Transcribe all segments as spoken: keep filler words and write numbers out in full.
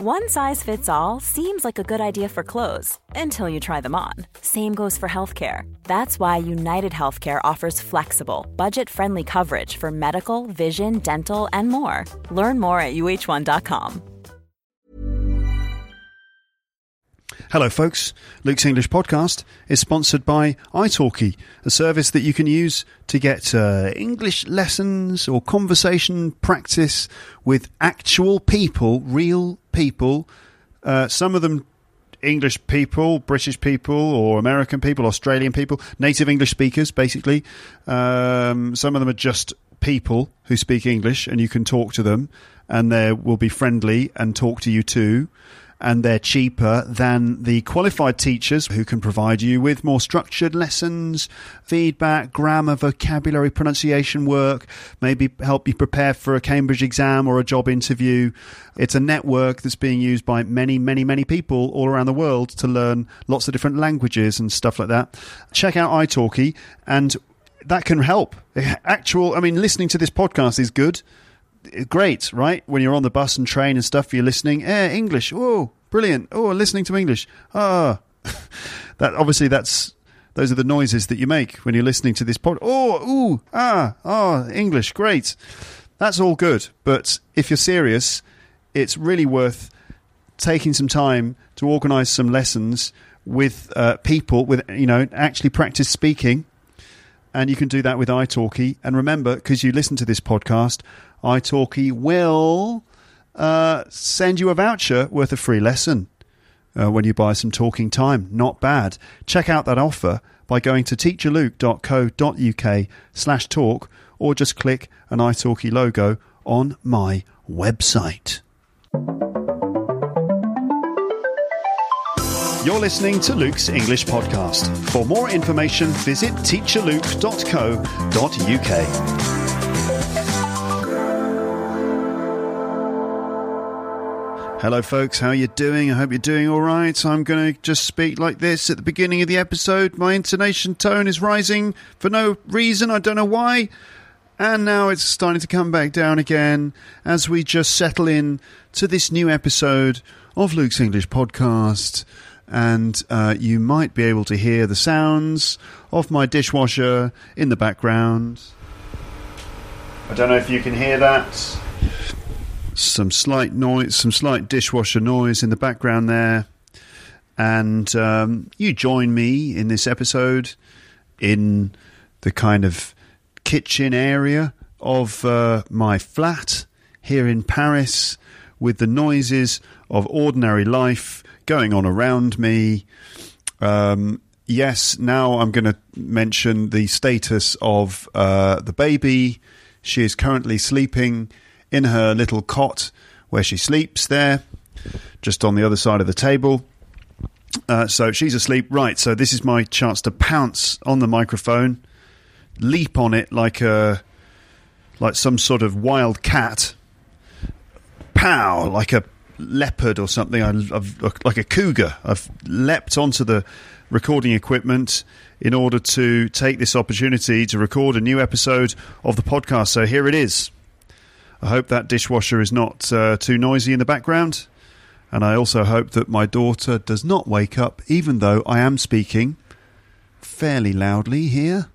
One size fits all seems like a good idea for clothes until you try them on. Same goes for healthcare. That's why United Healthcare offers flexible, budget-friendly coverage for medical, vision, dental, and more. Learn more at U H one dot com. Hello folks, Luke's English Podcast is sponsored by italki, a service that you can use to get uh, English lessons or conversation practice with actual people, real people, uh, some of them English people, British people or American people, Australian people, native English speakers basically. Um, some of them are just people who speak English and you can talk to them and they will be friendly and talk to you too. And they're cheaper than the qualified teachers who can provide you with more structured lessons, feedback, grammar, vocabulary, pronunciation work, maybe help you prepare for a Cambridge exam or a job interview. It's a network that's being used by many, many, many people all around the world to learn lots of different languages and stuff like that. Check out italki, and that can help. Actual, I mean, listening to this podcast is good. Great, right? When you're on the bus and train and stuff, you're listening. Eh, English. Oh, brilliant. Oh, listening to English. Ah, that obviously that's those are the noises that you make when you're listening to this pod. Oh, ooh, ah, ah, English. Great. That's all good. But if you're serious, it's really worth taking some time to organise some lessons with uh, people with you know actually practice speaking. And you can do that with italki. And remember, because you listen to this podcast, italki will uh, send you a voucher worth a free lesson uh, when you buy some talking time. Not bad. Check out that offer by going to teacherluke.co.uk slash talk or just click an italki logo on my website. You're listening to Luke's English Podcast. For more information, visit teacher luke dot co dot uk. Hello folks, how are you doing? I hope you're doing all right. I'm going to just speak like this at the beginning of the episode. My intonation tone is rising for no reason, I don't know why. And now it's starting to come back down again as we just settle in to this new episode of Luke's English Podcast. And uh, you might be able to hear the sounds of my dishwasher in the background. I don't know if you can hear that. Some slight noise, some slight dishwasher noise in the background there. And um, you join me in this episode in the kind of kitchen area of uh, my flat here in Paris with the noises of ordinary life going on around me. Um, yes, now I'm going to mention the status of uh, the baby. She is currently sleeping in her little cot where she sleeps there, just on the other side of the table. Uh, so she's asleep. Right, so this is my chance to pounce on the microphone, leap on it like a like some sort of wild cat. Pow, like a leopard or something. I've, I've, like a cougar. I've leapt onto the recording equipment in order to take this opportunity to record a new episode of the podcast. So here it is. I hope that dishwasher is not uh, too noisy in the background. And I also hope that my daughter does not wake up, even though I am speaking fairly loudly here.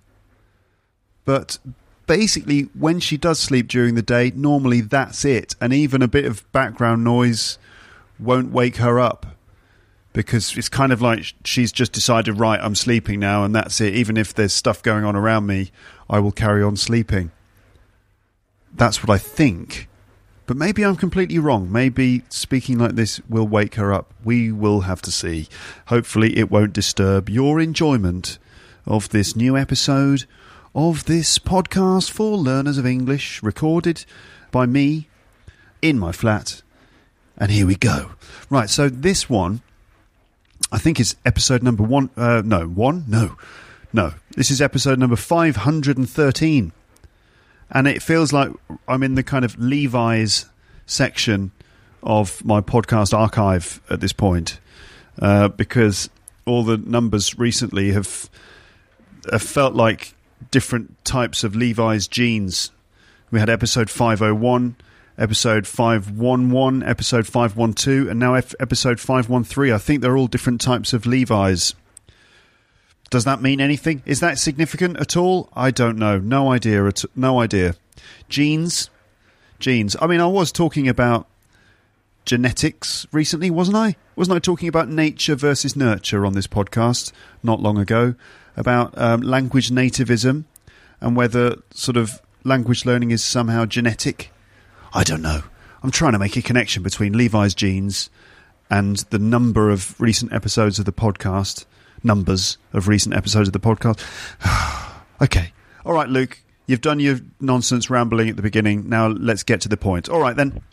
But basically, when she does sleep during the day, normally that's it. And even a bit of background noise won't wake her up. Because it's kind of like she's just decided, right, I'm sleeping now, and that's it. Even if there's stuff going on around me, I will carry on sleeping. That's what I think. But maybe I'm completely wrong. Maybe speaking like this will wake her up. We will have to see. Hopefully it won't disturb your enjoyment of this new episode of this podcast for learners of English, recorded by me in my flat. And here we go. Right, so this one, I think it's episode number one. Uh, no, one? No. No. This is episode number five hundred thirteen. And it feels like I'm in the kind of Levi's section of my podcast archive at this point, uh, because all the numbers recently have, have felt like different types of Levi's jeans. We had episode five oh one, episode five eleven, episode five twelve, and now F- episode five thirteen. I think they're all different types of Levi's. Does that mean anything? Is that significant at all? I don't know. No idea. At- no idea. Genes? Genes. I mean, I was talking about genetics recently, wasn't I? Wasn't I talking about nature versus nurture on this podcast not long ago? About um, language nativism and whether sort of language learning is somehow genetic? I don't know. I'm trying to make a connection between Levi's jeans and the number of recent episodes of the podcast. Numbers of recent episodes of the podcast. Okay. All right, Luke. You've done your nonsense rambling at the beginning. Now let's get to the point. All right, then.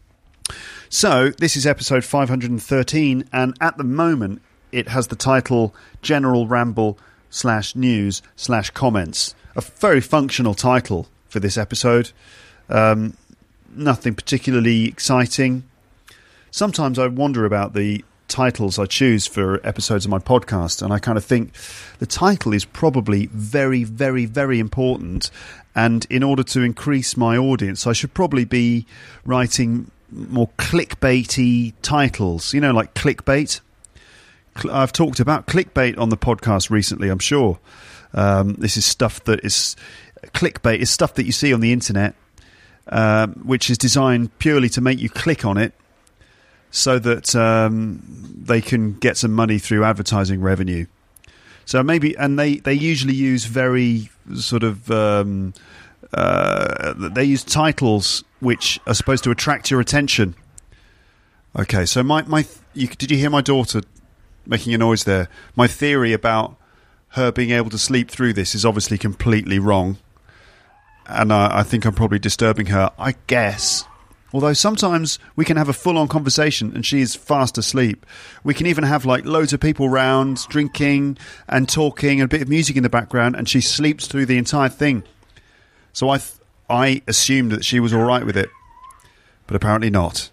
So this is episode five thirteen, and at the moment it has the title General Ramble slash News slash Comments. A very functional title for this episode. Um, nothing particularly exciting. Sometimes I wonder about the titles I choose for episodes of my podcast, and I kind of think the title is probably very, very, very important, and in order to increase my audience, I should probably be writing more clickbaity titles, you know, like clickbait. I've talked about clickbait on the podcast recently, I'm sure. Um, this is stuff that is... Clickbait is stuff that you see on the internet, uh, which is designed purely to make you click on it so that um, they can get some money through advertising revenue. So maybe... And they, they usually use very sort of... Um, uh, they use titles which are supposed to attract your attention. Okay, so my... my you, did you hear my daughter making a noise there? My theory about her being able to sleep through this is obviously completely wrong. And I, I think I'm probably disturbing her, I guess. Although sometimes we can have a full-on conversation and she's fast asleep. We can even have like loads of people round, drinking and talking, and a bit of music in the background, and she sleeps through the entire thing. So I th- I assumed that she was all right with it. But apparently not.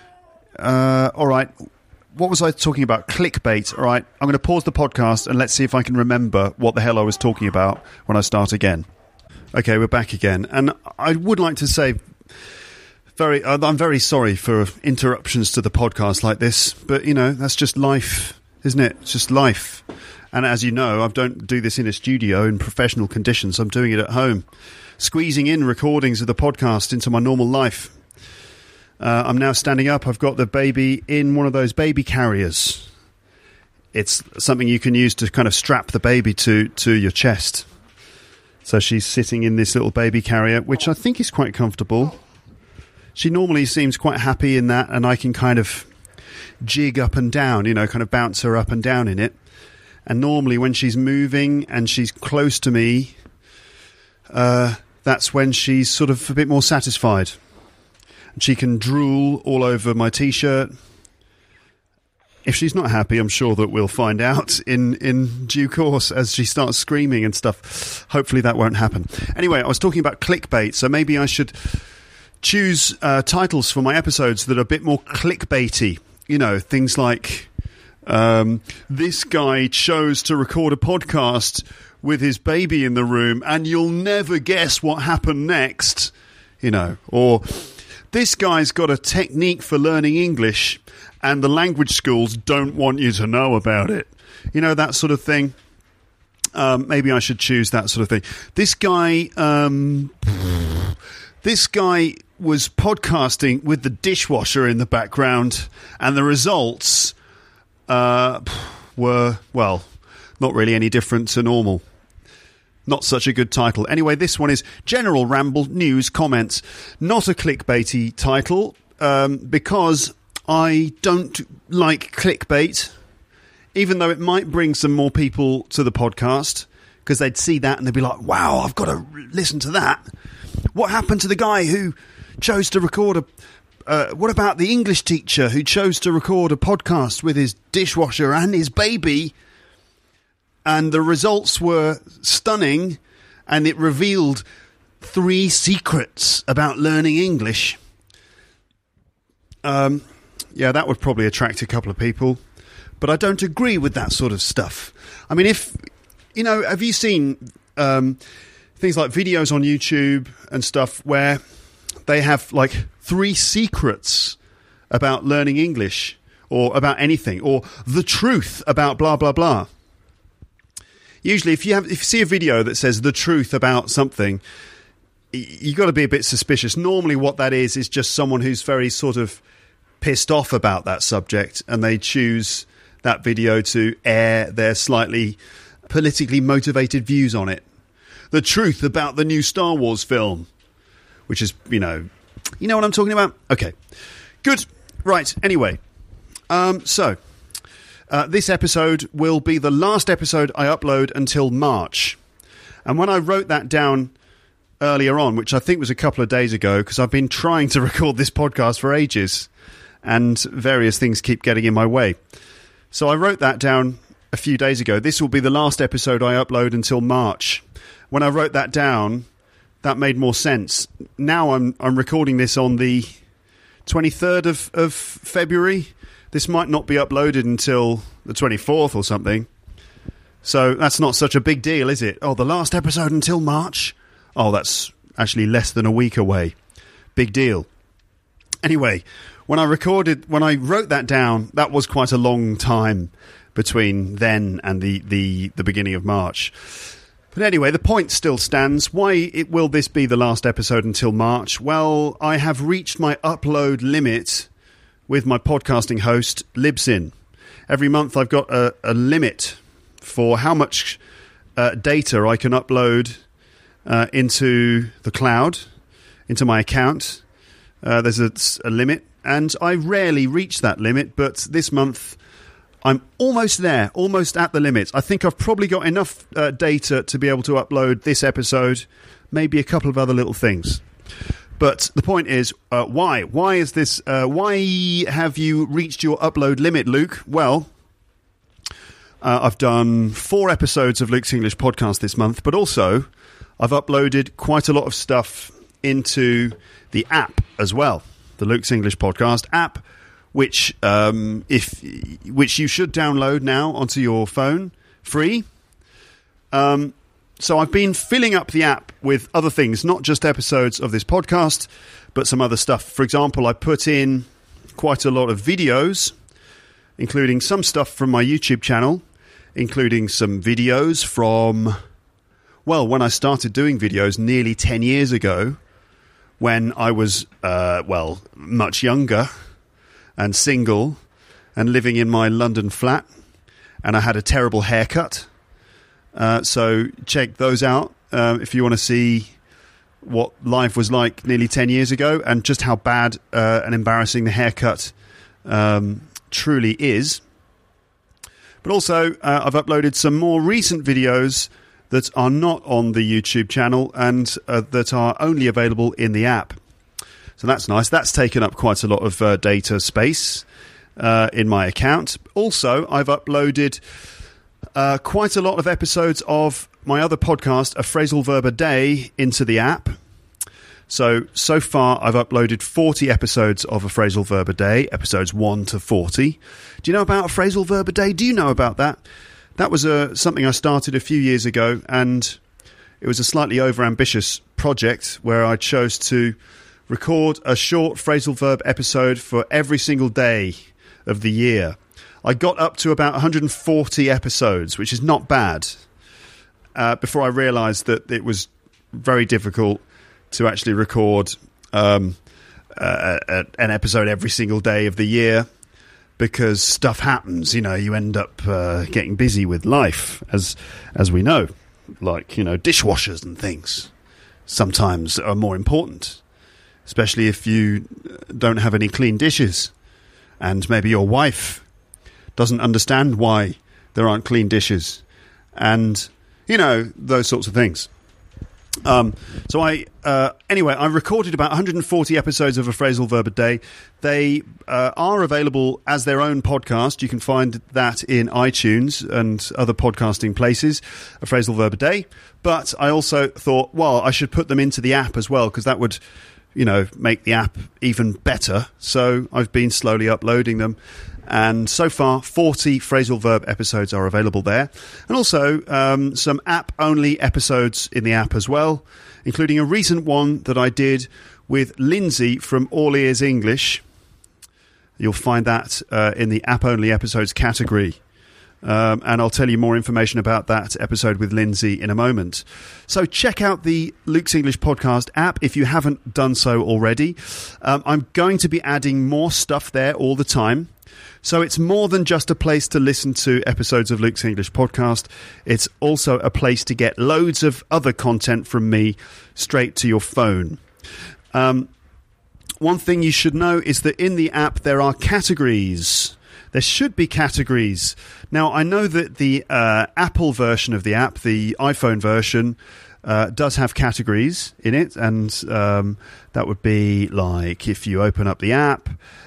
Uh, all right. What was I talking about? Clickbait. All right. I'm going to pause the podcast and let's see if I can remember what the hell I was talking about when I start again. Okay, we're back again. And I would like to say... Very, I'm very sorry for interruptions to the podcast like this, but, you know, that's just life, isn't it? It's just life. And as you know, I don't do this in a studio in professional conditions. I'm doing it at home, squeezing in recordings of the podcast into my normal life. Uh, I'm now standing up. I've got the baby in one of those baby carriers. It's something you can use to kind of strap the baby to, to your chest. So she's sitting in this little baby carrier, which I think is quite comfortable. She normally seems quite happy in that, and I can kind of jig up and down, you know, kind of bounce her up and down in it. And normally when she's moving and she's close to me, uh, that's when she's sort of a bit more satisfied. And she can drool all over my T-shirt. If she's not happy, I'm sure that we'll find out in, in due course as she starts screaming and stuff. Hopefully that won't happen. Anyway, I was talking about clickbait, so maybe I should... choose uh, titles for my episodes that are a bit more clickbaity. You know, things like, um, this guy chose to record a podcast with his baby in the room and you'll never guess what happened next. You know, or this guy's got a technique for learning English and the language schools don't want you to know about it. You know, that sort of thing. Um, maybe I should choose that sort of thing. This guy... Um, This guy was podcasting with the dishwasher in the background, and the results uh, were, well, not really any different to normal. Not such a good title. Anyway, this one is General Ramble News Comments. Not a clickbaity title, um, because I don't like clickbait, even though it might bring some more people to the podcast, because they'd see that and they'd be like, wow, I've got to listen to that. What happened to the guy who chose to record a... Uh, what about the English teacher who chose to record a podcast with his dishwasher and his baby? And the results were stunning, and it revealed three secrets about learning English. Um, yeah, that would probably attract a couple of people. But I don't agree with that sort of stuff. I mean, if... You know, have you seen... Um, things like videos on YouTube and stuff where they have like three secrets about learning English or about anything, or the truth about blah, blah, blah. Usually, if you have, if you see a video that says the truth about something, you've got to be a bit suspicious. Normally what that is is just someone who's very sort of pissed off about that subject, and they choose that video to air their slightly politically motivated views on it. The truth about the new Star Wars film, which is, you know, you know what I'm talking about? Okay, good. Right, anyway, um, so uh, this episode will be the last episode I upload until March. And when I wrote that down earlier on, which I think was a couple of days ago, because I've been trying to record this podcast for ages, and various things keep getting in my way. So I wrote that down a few days ago. This will be the last episode I upload until March. When I wrote that down, that made more sense. Now I'm I'm recording this on the twenty-third of, of February. This might not be uploaded until the twenty-fourth or something. So that's not such a big deal, is it? Oh, the last episode until March? Oh, that's actually less than a week away. Big deal. Anyway, when I recorded, when I wrote that down, that was quite a long time between then and the, the, the beginning of March. But anyway, the point still stands. Why it, will this be the last episode until March? Well, I have reached my upload limit with my podcasting host, Libsyn. Every month I've got a, a limit for how much uh, data I can upload uh, into the cloud, into my account. Uh, there's a, a limit, and I rarely reach that limit, but this month I'm almost there, almost at the limit. I think I've probably got enough uh, data to be able to upload this episode, maybe a couple of other little things. But the point is, uh, why? Why is this? Uh, why have you reached your upload limit, Luke? Well, uh, I've done four episodes of Luke's English Podcast this month, but also I've uploaded quite a lot of stuff into the app as well, the Luke's English Podcast app, which um, if which you should download now onto your phone, free. Um, so I've been filling up the app with other things, not just episodes of this podcast, but some other stuff. For example, I put in quite a lot of videos, including some stuff from my YouTube channel, including some videos from, well, when I started doing videos nearly ten years ago, when I was, uh, well, much younger and single and living in my London flat, and I had a terrible haircut. Uh, so check those out uh, if you want to see what life was like nearly ten years ago and just how bad uh, and embarrassing the haircut um, truly is. But also, uh, I've uploaded some more recent videos that are not on the YouTube channel and uh, that are only available in the app. So that's nice. That's taken up quite a lot of uh, data space uh, in my account. Also, I've uploaded uh, quite a lot of episodes of my other podcast, A Phrasal Verb a Day, into the app. So, so far, I've uploaded forty episodes of A Phrasal Verb a Day, episodes one to forty. Do you know about A Phrasal Verb a Day? Do you know about that? That was a, something I started a few years ago, and it was a slightly overambitious project where I chose to record a short phrasal verb episode for every single day of the year. I got up to about one hundred forty episodes, which is not bad, uh, before I realised that it was very difficult to actually record um, uh, uh, an episode every single day of the year, because stuff happens. You know, you end up uh, getting busy with life, as as we know, like, you know, dishwashers and things sometimes are more important, especially if you don't have any clean dishes, and maybe your wife doesn't understand why there aren't clean dishes, and, you know, those sorts of things. Um, so I, uh, anyway, I recorded about one hundred forty episodes of A Phrasal Verb a Day. They uh, are available as their own podcast. You can find that in iTunes and other podcasting places, A Phrasal Verb a Day. But I also thought, well, I should put them into the app as well, because that would, you know, make the app even better. So I've been slowly uploading them. And so far, forty phrasal verb episodes are available there. And also um, some app-only episodes in the app as well, including a recent one that I did with Lindsay from All Ears English. You'll find that uh, in the app-only episodes category. Um, and I'll tell you more information about that episode with Lindsay in a moment. So check out the Luke's English Podcast app if you haven't done so already. Um, I'm going to be adding more stuff there all the time. So it's more than just a place to listen to episodes of Luke's English Podcast. It's also a place to get loads of other content from me straight to your phone. Um, one thing you should know is that in the app there are categories. There should be categories. Now, I know that the uh, Apple version of the app, the iPhone version, uh, does have categories in it. And um, that would be like if you open up the app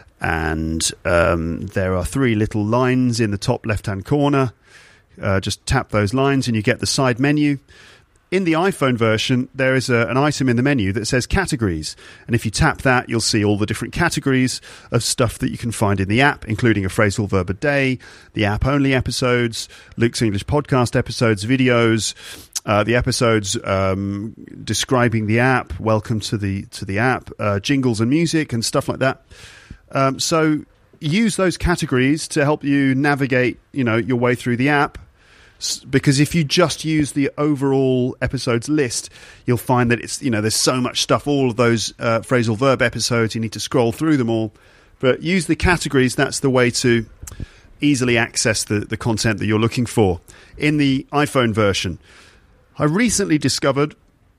and um, there are three little lines in the top left-hand corner. Uh, just tap those lines and you get the side menu. In the iPhone version, there is a, an item in the menu that says categories. And if you tap that, you'll see all the different categories of stuff that you can find in the app, including a phrasal verb a day, the app-only episodes, Luke's English Podcast episodes, videos, uh, the episodes um, describing the app, welcome to the to the app, uh, jingles and music and stuff like that. Um, so use those categories to help you navigate, you know, your way through the app. Because if you just use the overall episodes list, you'll find that it's, you know, there's so much stuff, all of those uh, phrasal verb episodes, you need to scroll through them all. But use the categories, that's the way to easily access the, the content that you're looking for. In the iPhone version, I recently discovered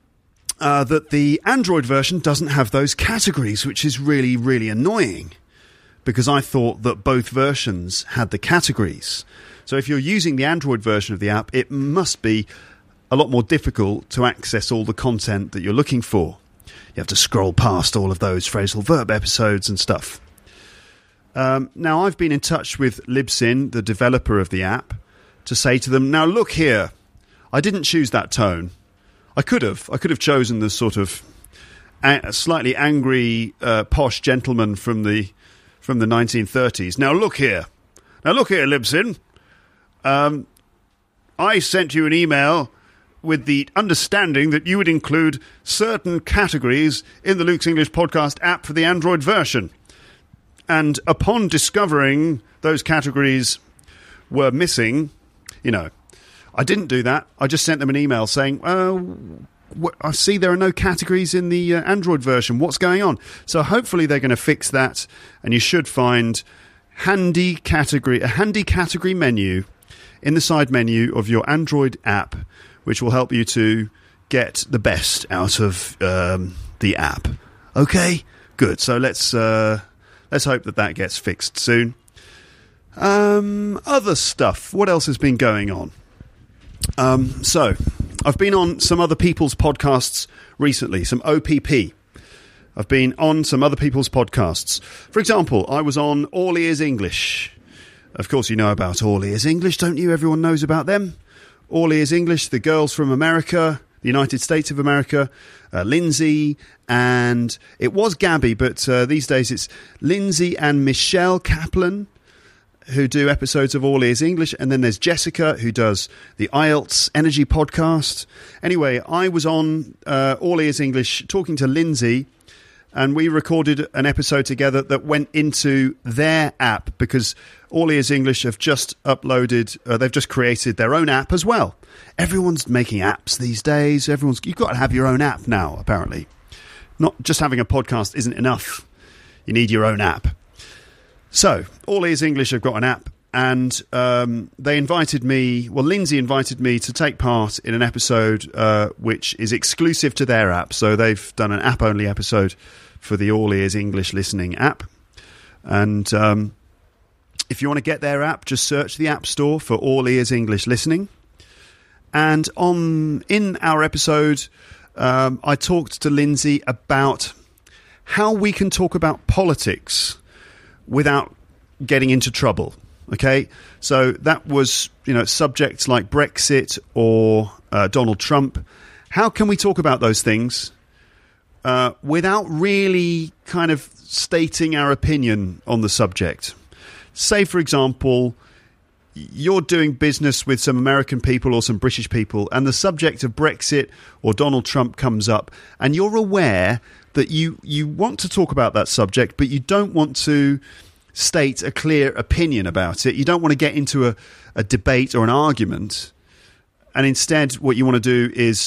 uh, that the Android version doesn't have those categories, which is really, really annoying. Because I thought that both versions had the categories. So if you're using the Android version of the app, it must be a lot more difficult to access all the content that you're looking for. You have to scroll past all of those phrasal verb episodes and stuff. Um, now, I've been in touch with Libsyn, the developer of the app, to say to them, now look here, I didn't choose that tone. I could have. I could have chosen the sort of a- slightly angry, uh, posh gentleman from the from the nineteen thirties. Now look here. Now look here, Libsyn. Um, I sent you an email with the understanding that you would include certain categories in the Luke's English Podcast app for the Android version. And upon discovering those categories were missing, you know, I didn't do that. I just sent them an email saying, uh, wh- I see there are no categories in the uh, Android version. What's going on? So hopefully they're going to fix that, and you should find handy category, a handy category menu in the side menu of your Android app, which will help you to get the best out of um, the app. Okay, good. So let's uh, let's hope that that gets fixed soon. Um, other stuff. What else has been going on? Um, so I've been on some other people's podcasts recently, some O P P. I've been on some other people's podcasts. For example, I was on All Ears English. Of course, you know about All Ears English, don't you? Everyone knows about them. All Ears English, the girls from America, the United States of America, uh, Lindsay, and it was Gabby, but uh, these days it's Lindsay and Michelle Kaplan, who do episodes of All Ears English, and then there's Jessica, who does the I E L T S Energy podcast. Anyway, I was on uh, All Ears English talking to Lindsay, and we recorded an episode together that went into their app, because All Ears English have just uploaded, uh, they've just created their own app as well. Everyone's making apps these days. Everyone's, you've got to have your own app now, apparently. Not just having a podcast isn't enough. You need your own app. So, All Ears English have got an app, and um, they invited me, well, Lindsay invited me to take part in an episode uh, which is exclusive to their app. So they've done an app-only episode for the All Ears English listening app. And um, if you want to get their app, just search the App Store for All Ears English Listening. And on in our episode, um, I talked to Lindsay about how we can talk about politics without getting into trouble. Okay, so that was, you know, subjects like Brexit or uh, Donald Trump. How can we talk about those things uh, without really kind of stating our opinion on the subject? Say, for example, you're doing business with some American people or some British people, and the subject of Brexit or Donald Trump comes up, and you're aware that you, you want to talk about that subject, but you don't want to state a clear opinion about it. You don't want to get into a, a debate or an argument. And instead, what you want to do is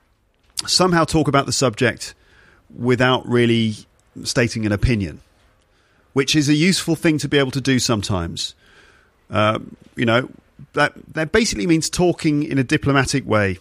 somehow talk about the subject without really stating an opinion, which is a useful thing to be able to do sometimes. Uh, you know, that, that basically means talking in a diplomatic way.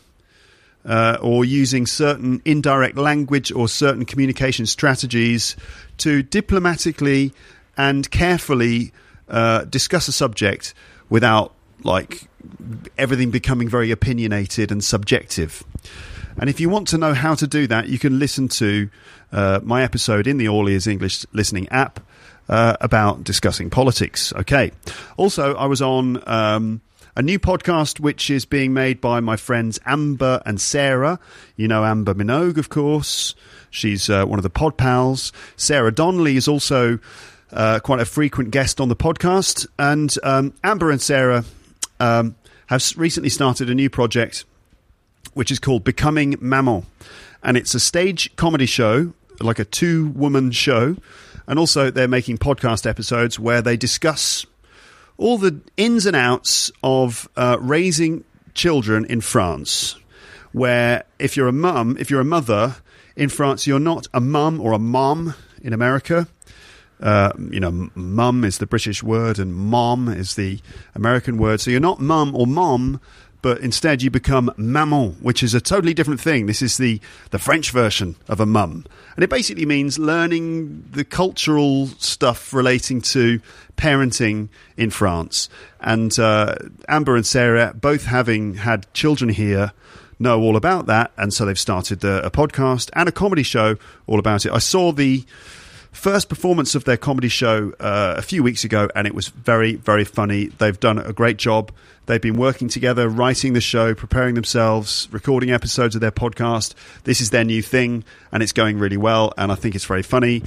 Uh, or using certain indirect language or certain communication strategies to diplomatically and carefully uh, discuss a subject without, like, everything becoming very opinionated and subjective. And if you want to know how to do that, you can listen to uh, my episode in the All Ears English Listening app uh, about discussing politics. Okay. Also, I was on Um, a new podcast which is being made by my friends Amber and Sarah. You know Amber Minogue, of course. She's uh, one of the pod pals. Sarah Donnelly is also uh, quite a frequent guest on the podcast. And um, Amber and Sarah um, have recently started a new project which is called Becoming Mammal. And it's a stage comedy show, like a two-woman show. And also they're making podcast episodes where they discuss all the ins and outs of uh, raising children in France, where if you're a mum, if you're a mother in France, you're not a mum or a mom in America. Uh, you know, mum is the British word and mom is the American word. So you're not mum or mom, but instead you become maman, which is a totally different thing. This is the, the French version of a mum. And it basically means learning the cultural stuff relating to parenting in France. And uh, Amber and Sarah, both having had children here, know all about that. And so they've started the, a podcast and a comedy show all about it. I saw the first performance of their comedy show uh, a few weeks ago, and it was very, very funny. They've done a great job. They've been working together, writing the show, preparing themselves, recording episodes of their podcast. This is their new thing, and it's going really well, and I think it's very funny.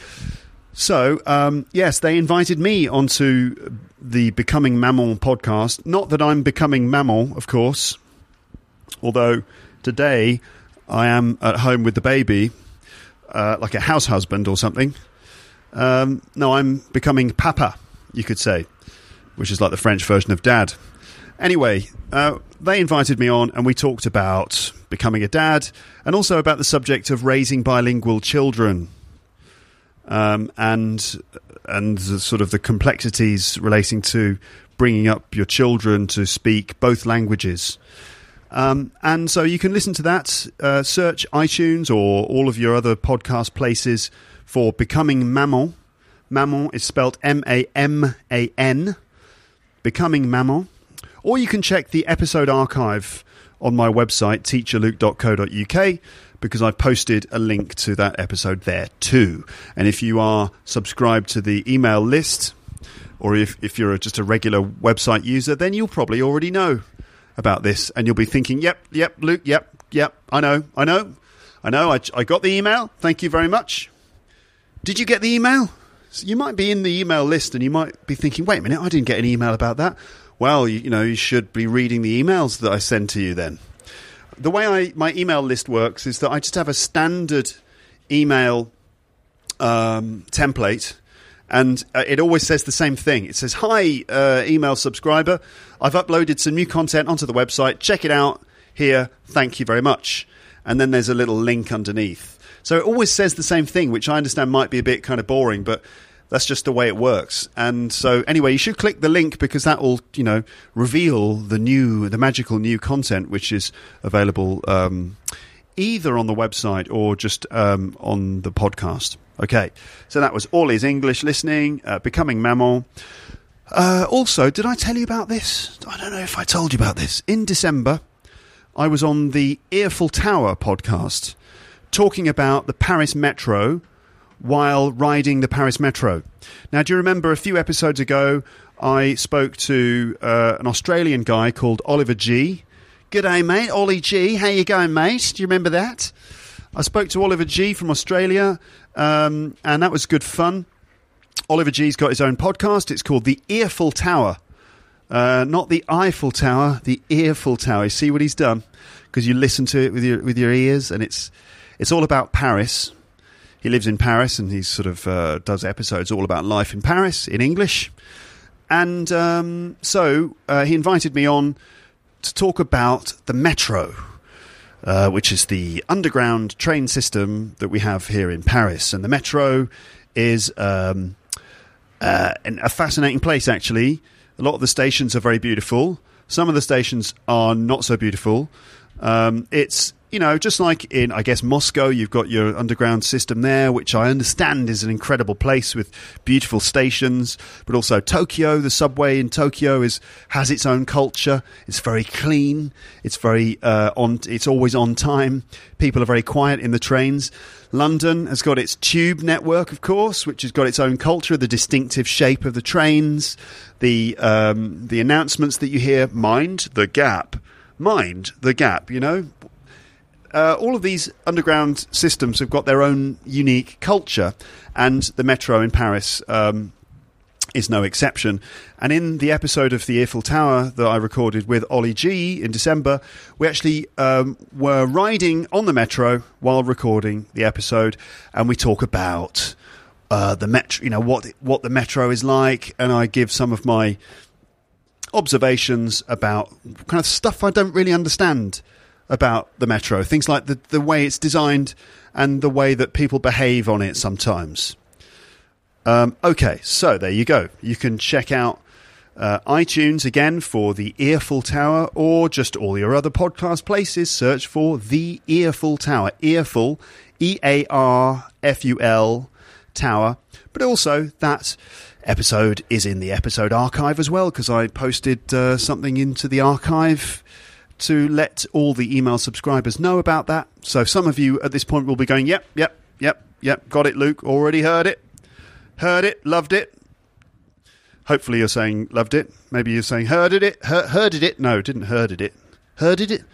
So, um, yes, they invited me onto the Becoming Mammal podcast. Not that I'm becoming mammal, of course, although today I am at home with the baby, uh, like a house husband or something. Um, no, I'm becoming papa, you could say, which is like the French version of dad. Anyway, uh, they invited me on and we talked about becoming a dad and also about the subject of raising bilingual children um, and and the, sort of the complexities relating to bringing up your children to speak both languages. Um, and so you can listen to that, uh, search iTunes or all of your other podcast places for Becoming Mammal. Mammal is spelled M A M A N. Becoming Mammal. Or you can check the episode archive on my website, teacher luke dot co dot uk, because I've posted a link to that episode there too. And if you are subscribed to the email list, or if, if you're just a regular website user, then you'll probably already know about this. And you'll be thinking, yep, yep, Luke, yep, yep, I know, I know, I know, I, I got the email. Thank you very much. Did you get the email? So you might be in the email list and you might be thinking, wait a minute, I didn't get an email about that. Well, you, you know, you should be reading the emails that I send to you then. The way I my email list works is that I just have a standard email um, template, and uh, it always says the same thing. It says, hi, uh, email subscriber, I've uploaded some new content onto the website. Check it out here. Thank you very much. And then there's a little link underneath. So it always says the same thing, which I understand might be a bit kind of boring, but that's just the way it works. And so anyway, you should click the link because that will, you know, reveal the new, the magical new content, which is available um, either on the website or just um, on the podcast. Okay. So that was All Ears English Listening, uh, Becoming Mammal. Uh, also, did I tell you about this? I don't know if I told you about this. In December, I was on the Earful Tower podcast talking about the Paris Metro while riding the Paris Metro. Now, do you remember a few episodes ago, I spoke to uh, an Australian guy called Oliver G. G'day, mate. Ollie G. How you going, mate? Do you remember that? I spoke to Oliver G from Australia, um, and that was good fun. Oliver G's got his own podcast. It's called The Earful Tower. Uh, not the Eiffel Tower, the Earful Tower. You see what he's done? Because you listen to it with your with your ears, and it's it's all about Paris. he lives in Paris, and he sort of uh, does episodes all about life in Paris in English. And um, so uh, he invited me on to talk about the metro, uh, which is the underground train system that we have here in Paris. And the metro is um, uh, a fascinating place, actually. A lot of the stations are very beautiful. Some of the stations are not so beautiful. Um, it's, you know, just like in, I guess, Moscow, you've got your underground system there, which I understand is an incredible place with beautiful stations. But also Tokyo, the subway in Tokyo is has its own culture. It's very clean. It's very uh, on. It's always on time. People are very quiet in the trains. London has got its tube network, of course, which has got its own culture, the distinctive shape of the trains, the um, the announcements that you hear, mind the gap, mind the gap, you know. Uh, all of these underground systems have got their own unique culture, and the metro in Paris um, is no exception. And in the episode of the Eiffel Tower that I recorded with Ollie G in December, we actually um, were riding on the metro while recording the episode, and we talk about uh, the metro, you know, what what the metro is like, and I give some of my observations about kind of stuff I don't really understand about the metro, things like the, the way it's designed and the way that people behave on it sometimes. Um, okay, so there you go. You can check out uh, iTunes again for the Earful Tower, or just all your other podcast places. Search for the Earful Tower. Earful, E A R F U L, Tower. But also that episode is in the episode archive as well, because I posted uh, something into the archive to let all the email subscribers know about that. So some of you at this point will be going, yep, yep, yep, yep, got it, Luke, already heard it, heard it, loved it. Hopefully you're saying loved it. Maybe you're saying hearded it, Her- hearded it. No, didn't hearded it. Hearded it?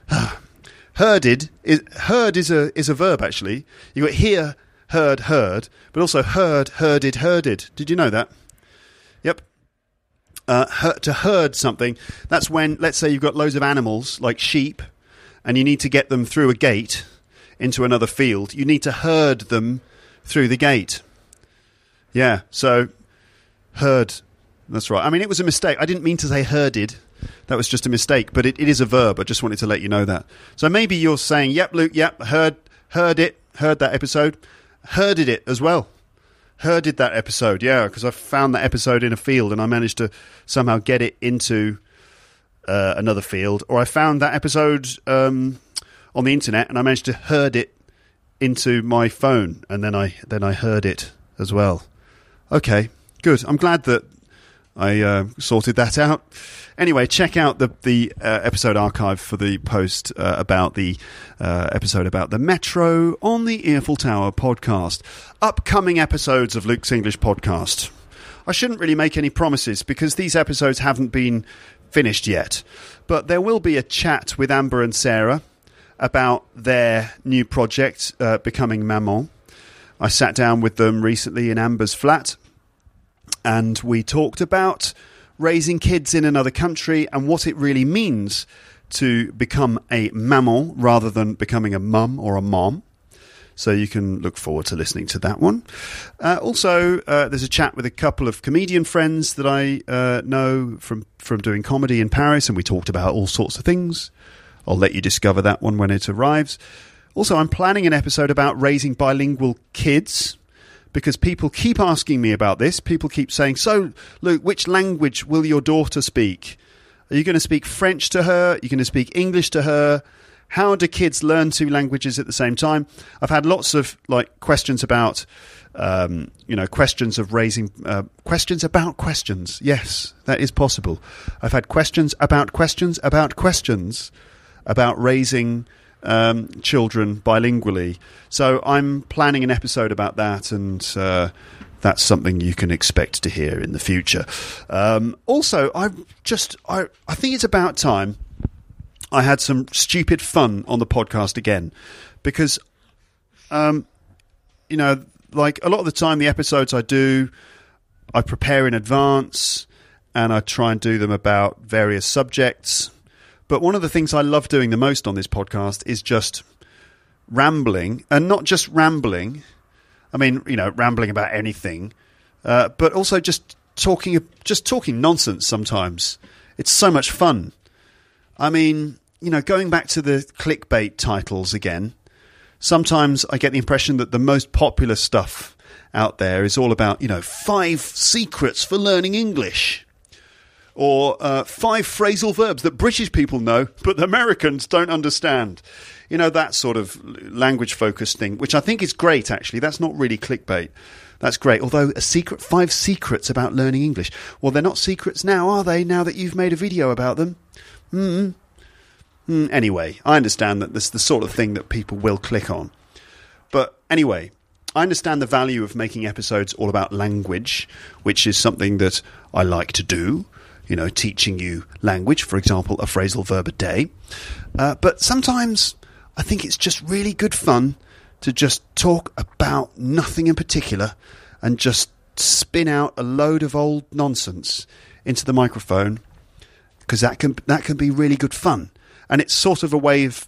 Hearded, is, heard is a is a verb, actually. You got hear, heard, heard, but also heard, herded, herded. Did you know that? Yep. Uh, her- to herd something, that's when, let's say you've got loads of animals, like sheep, and you need to get them through a gate into another field. You need to herd them through the gate. Yeah, so, herd, that's right. I mean, it was a mistake. I didn't mean to say herded. That was just a mistake, but it, it is a verb. I just wanted to let you know that. So maybe you're saying, yep, Luke, yep, heard, heard it, heard that episode, herded it as well. Herded that episode, yeah, because I found that episode in a field and I managed to somehow get it into uh, another field. Or I found that episode um, on the internet and I managed to herd it into my phone, and then I then I heard it as well. Okay, good. I'm glad that I uh, sorted that out. Anyway, check out the the uh, episode archive for the post uh, about the uh, episode about the metro on the Eiffel Tower podcast. Upcoming episodes of Luke's English podcast. I shouldn't really make any promises because these episodes haven't been finished yet. But there will be a chat with Amber and Sarah about their new project, uh, Becoming Maman. I sat down with them recently in Amber's flat, and we talked about raising kids in another country and what it really means to become a maman rather than becoming a mum or a mom. So you can look forward to listening to that one. Uh, also, uh, there's a chat with a couple of comedian friends that I uh, know from, from doing comedy in Paris, and we talked about all sorts of things. I'll let you discover that one when it arrives. Also, I'm planning an episode about raising bilingual kids, because people keep asking me about this. People keep saying, so, Luke, which language will your daughter speak? Are you going to speak French to her? Are you going to speak English to her? How do kids learn two languages at the same time? I've had lots of like questions about, um, you know, questions of raising, uh, questions about questions. Yes, that is possible. I've had questions about questions about questions about raising Um, children bilingually. So I'm planning an episode about that, and uh, that's something you can expect to hear in the future. Um, also, I just I, I think it's about time I had some stupid fun on the podcast again, because um, you know, like a lot of the time the episodes I do, I prepare in advance and I try and do them about various subjects. But one of the things I love doing the most on this podcast is just rambling, and not just rambling, I mean, you know, rambling about anything, uh, but also just talking, just talking nonsense sometimes. It's so much fun. I mean, you know, going back to the clickbait titles again, sometimes I get the impression that the most popular stuff out there is all about, you know, five secrets for learning English, or uh, five phrasal verbs that British people know but the Americans don't understand. You know, that sort of language-focused thing, which I think is great, actually. That's not really clickbait. That's great. Although, a secret, five secrets about learning English. Well, they're not secrets now, are they, now that you've made a video about them? Hmm. Mm, anyway, I understand that this is the sort of thing that people will click on. But anyway, I understand the value of making episodes all about language, which is something that I like to do. You know, teaching you language, for example, a phrasal verb a day. Uh, but sometimes I think it's just really good fun to just talk about nothing in particular and just spin out a load of old nonsense into the microphone, because that can that can be really good fun. And it's sort of a way of,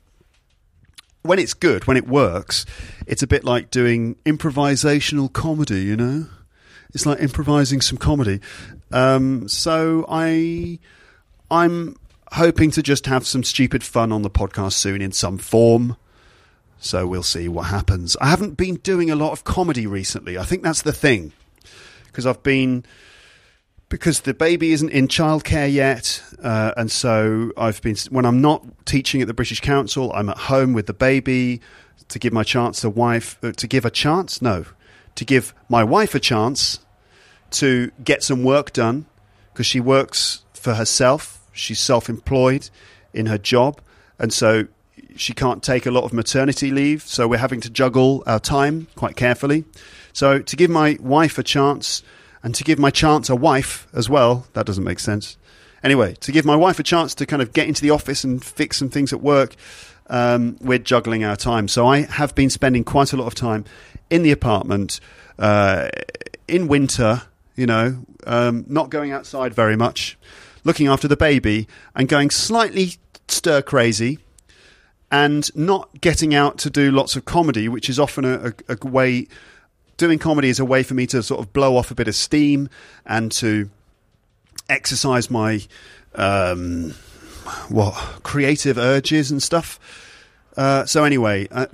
when it's good, when it works, it's a bit like doing improvisational comedy, you know? It's like improvising some comedy. Um, so I, I'm hoping to just have some stupid fun on the podcast soon in some form. So we'll see what happens. I haven't been doing a lot of comedy recently. I think that's the thing. Because I've been... Because the baby isn't in childcare yet, uh, and so I've been, when I'm not teaching at the British Council, I'm at home with the baby to give my chance to wife, uh, to give a chance? No. To give my wife a chance to get some work done, because she works for herself. She's self-employed in her job, and so she can't take a lot of maternity leave, so we're having to juggle our time quite carefully. So to give my wife a chance... And to give my chance a wife as well, that doesn't make sense. Anyway, to give my wife a chance to kind of get into the office and fix some things at work, um, we're juggling our time. So I have been spending quite a lot of time in the apartment, uh, in winter, you know, um, not going outside very much, looking after the baby and going slightly stir crazy and not getting out to do lots of comedy, which is often a, a, a way... Doing comedy is a way for me to sort of blow off a bit of steam and to exercise my um, what creative urges and stuff. Uh, so anyway, uh,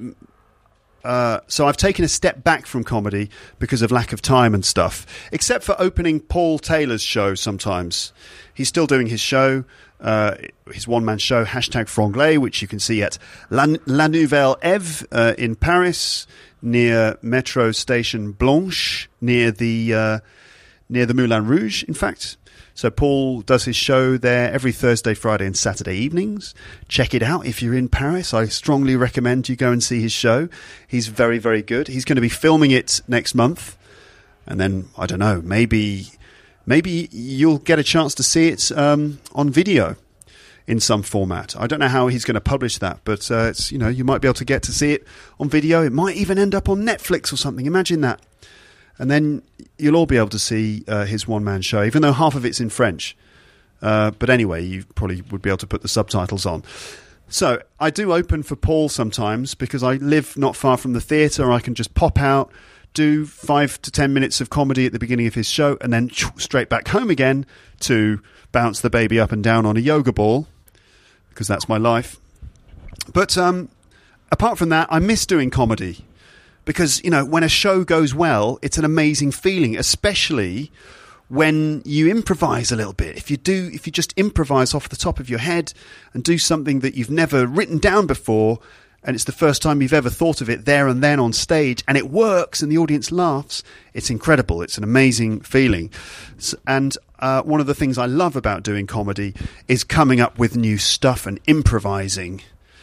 uh, so I've taken a step back from comedy because of lack of time and stuff, except for opening Paul Taylor's show sometimes. He's still doing his show, uh, his one-man show, hashtag Franglais, which you can see at La, La Nouvelle Ève uh, in Paris, near Metro Station Blanche, near the uh, near the Moulin Rouge, in fact. So Paul does his show there every Thursday, Friday and Saturday evenings. Check it out if you're in Paris. I strongly recommend you go and see his show. He's very, very good. He's going to be filming it next month. And then, I don't know, maybe maybe you'll get a chance to see it um, on video in some format. I don't know how he's going to publish that, but uh, it's, you know, you might be able to get to see it on video. It might even end up on Netflix or something. Imagine that. And then you'll all be able to see uh, his one-man show, even though half of it's in French. Uh, but anyway, you probably would be able to put the subtitles on. So I do open for Paul sometimes because I live not far from the theatre. I can just pop out, do five to ten minutes of comedy at the beginning of his show, and then straight back home again to bounce the baby up and down on a yoga ball, because that's my life. But um, apart from that, I miss doing comedy because, you know, when a show goes well, it's an amazing feeling, especially when you improvise a little bit. If you do, if you just improvise off the top of your head and do something that you've never written down before, and it's the first time you've ever thought of it there and then on stage, and it works and the audience laughs, it's incredible. It's an amazing feeling. And uh, one of the things I love about doing comedy is coming up with new stuff and improvising.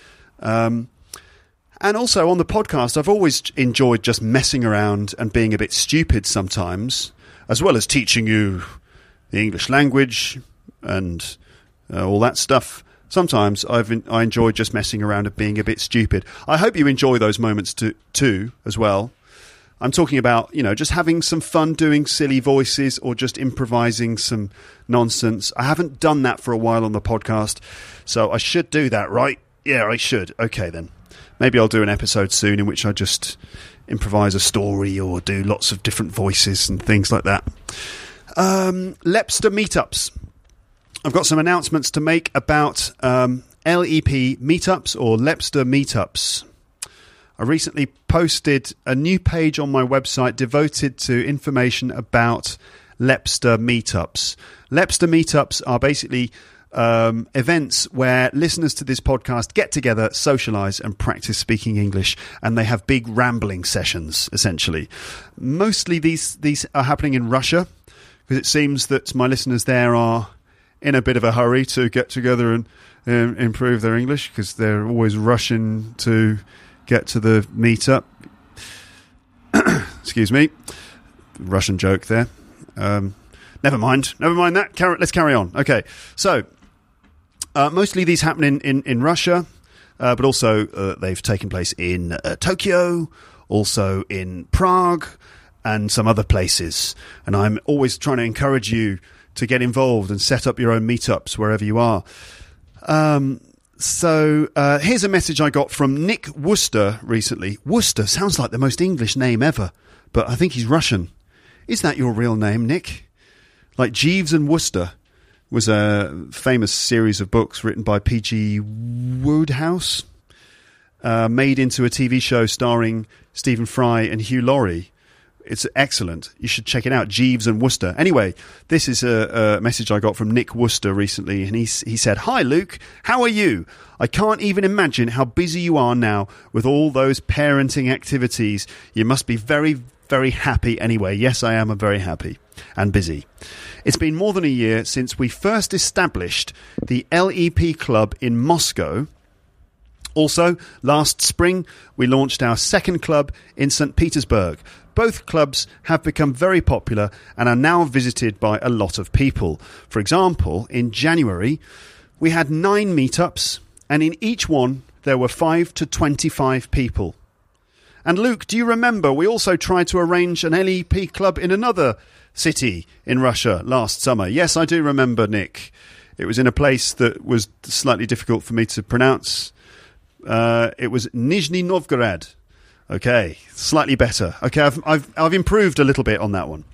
Um, and also on the podcast, I've always enjoyed just messing around and being a bit stupid sometimes, as well as teaching you the English language and uh, all that stuff. Sometimes I've in, I enjoy just messing around and being a bit stupid. I hope you enjoy those moments too, too, as well. I'm talking about, you know, just having some fun doing silly voices or just improvising some nonsense. I haven't done that for a while on the podcast, so I should do that, right? Yeah, I should. Okay, then. maybe I'll do an episode soon in which I just improvise a story or do lots of different voices and things like that. Um, Lepster meetups. I've got some announcements to make about um, L E P meetups or Lepster meetups. I recently posted a new page on my website devoted to information about Lepster meetups. Lepster meetups are basically um, events where listeners to this podcast get together, socialise and practice speaking English, and they have big rambling sessions, essentially. Mostly these, these are happening in Russia, because it seems that my listeners there are in a bit of a hurry to get together and um, improve their English, because they're always rushing to get to the meetup. Excuse me. Russian joke there. Um, never mind. Never mind that. Car- let's carry on. Okay. So, uh, mostly these happen in, in, in Russia, uh, but also uh, they've taken place in uh, Tokyo, also in Prague, and some other places. And I'm always trying to encourage you to get involved and set up your own meetups wherever you are. Um... So uh, here's a message I got from Nick Worcester recently. Worcester sounds like the most English name ever, but I think he's Russian. Is that your real name, Nick? Like Jeeves and Wooster was a famous series of books written by P G Wodehouse, uh, made into a T V show starring Stephen Fry and Hugh Laurie. It's excellent. You should check it out, Jeeves and Wooster. Anyway, this is a, a message I got from Nick Worcester recently, and he, he said, "Hi, Luke. How are you? I can't even imagine how busy you are now with all those parenting activities. You must be very, very happy anyway." Yes, I am very happy and busy. It's been more than a year since we first established the L E P Club in Moscow. Also, last spring, we launched our second club in Saint Petersburg. Both clubs have become very popular and are now visited by a lot of people. For example, in January, we had nine meetups, and in each one, there were five to twenty-five people. And Luke, do you remember we also tried to arrange an L E P club in another city in Russia last summer? Yes, I do remember, Nick. It was in a place that was slightly difficult for me to pronounce. Uh, it was Nizhny Novgorod. Okay, slightly better. Okay, I've I've I've improved a little bit on that one.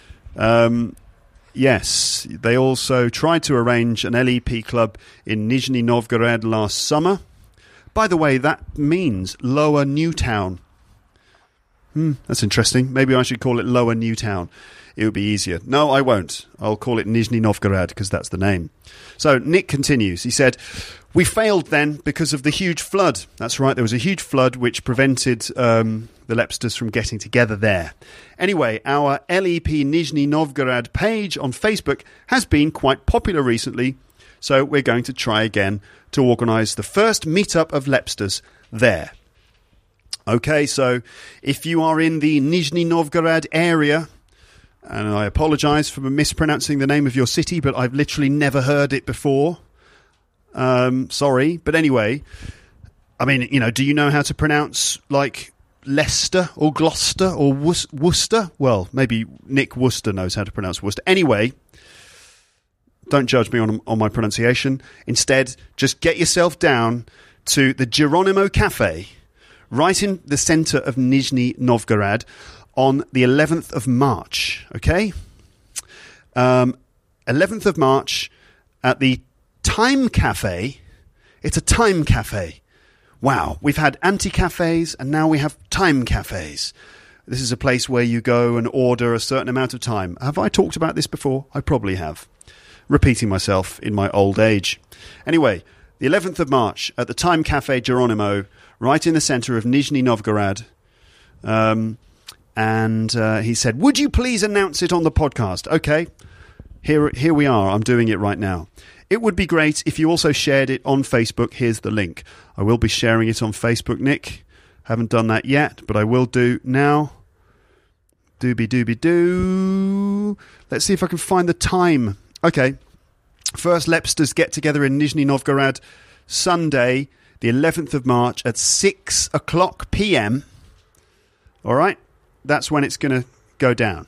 Um, yes, they also tried to arrange an L E P club in Nizhny Novgorod last summer. By the way, that means Lower Newtown. Hmm, that's interesting. Maybe I should call it Lower Newtown. It would be easier. No, I won't. I'll call it Nizhny Novgorod because that's the name. So Nick continues. He said, "We failed then because of the huge flood." That's right, there was a huge flood which prevented um, the Lepsters from getting together there. Anyway, our L E P Nizhny Novgorod page on Facebook has been quite popular recently, so we're going to try again to organise the first meetup of Lepsters there. Okay, so if you are in the Nizhny Novgorod area, and I apologise for mispronouncing the name of your city, but I've literally never heard it before. Um, sorry. But anyway, I mean, you know, do you know how to pronounce, like, Leicester or Gloucester or Wor- Worcester? Well, maybe Nick Worcester knows how to pronounce Worcester. Anyway, don't judge me on, on my pronunciation. Instead, just get yourself down to the Geronimo Cafe, right in the centre of Nizhny Novgorod, on the eleventh of March, okay? Um, eleventh of March at the Time Cafe. It's a time cafe. Wow, we've had anti-cafes and now we have time cafes. This is a place where you go and order a certain amount of time. Have I talked about this before? I probably have. Repeating myself in my old age. Anyway, the eleventh of March at the Time Cafe Geronimo, right in the centre of Nizhny Novgorod. Um... And uh, he said, "Would you please announce it on the podcast?" Okay, here, here we are. I'm doing it right now. It would be great if you also shared it on Facebook. Here's the link. I will be sharing it on Facebook, Nick. Haven't done that yet, but I will do now. Dooby dooby doo. Let's see if I can find the time. Okay. First Lepsters get together in Nizhny Novgorod, Sunday, the eleventh of March at six o'clock p.m. All right. That's when it's going to go down.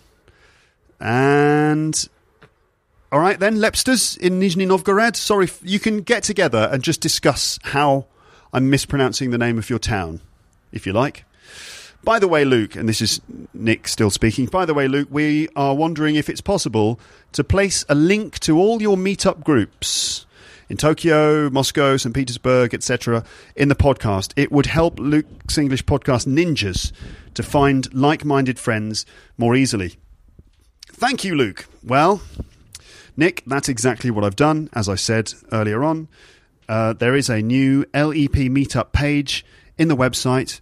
And, all right then, Lepsters in Nizhny Novgorod, sorry, you can get together and just discuss how I'm mispronouncing the name of your town, if you like. By the way, Luke, and this is Nick still speaking, by the way, Luke, we are wondering if it's possible to place a link to all your meetup groups in Tokyo, Moscow, Saint Petersburg, et cetera in the podcast. It would help Luke's English Podcast ninjas to find like-minded friends more easily. Thank you, Luke. Well, Nick, that's exactly what I've done, as I said earlier on. Uh, there is a new L E P meetup page in the website.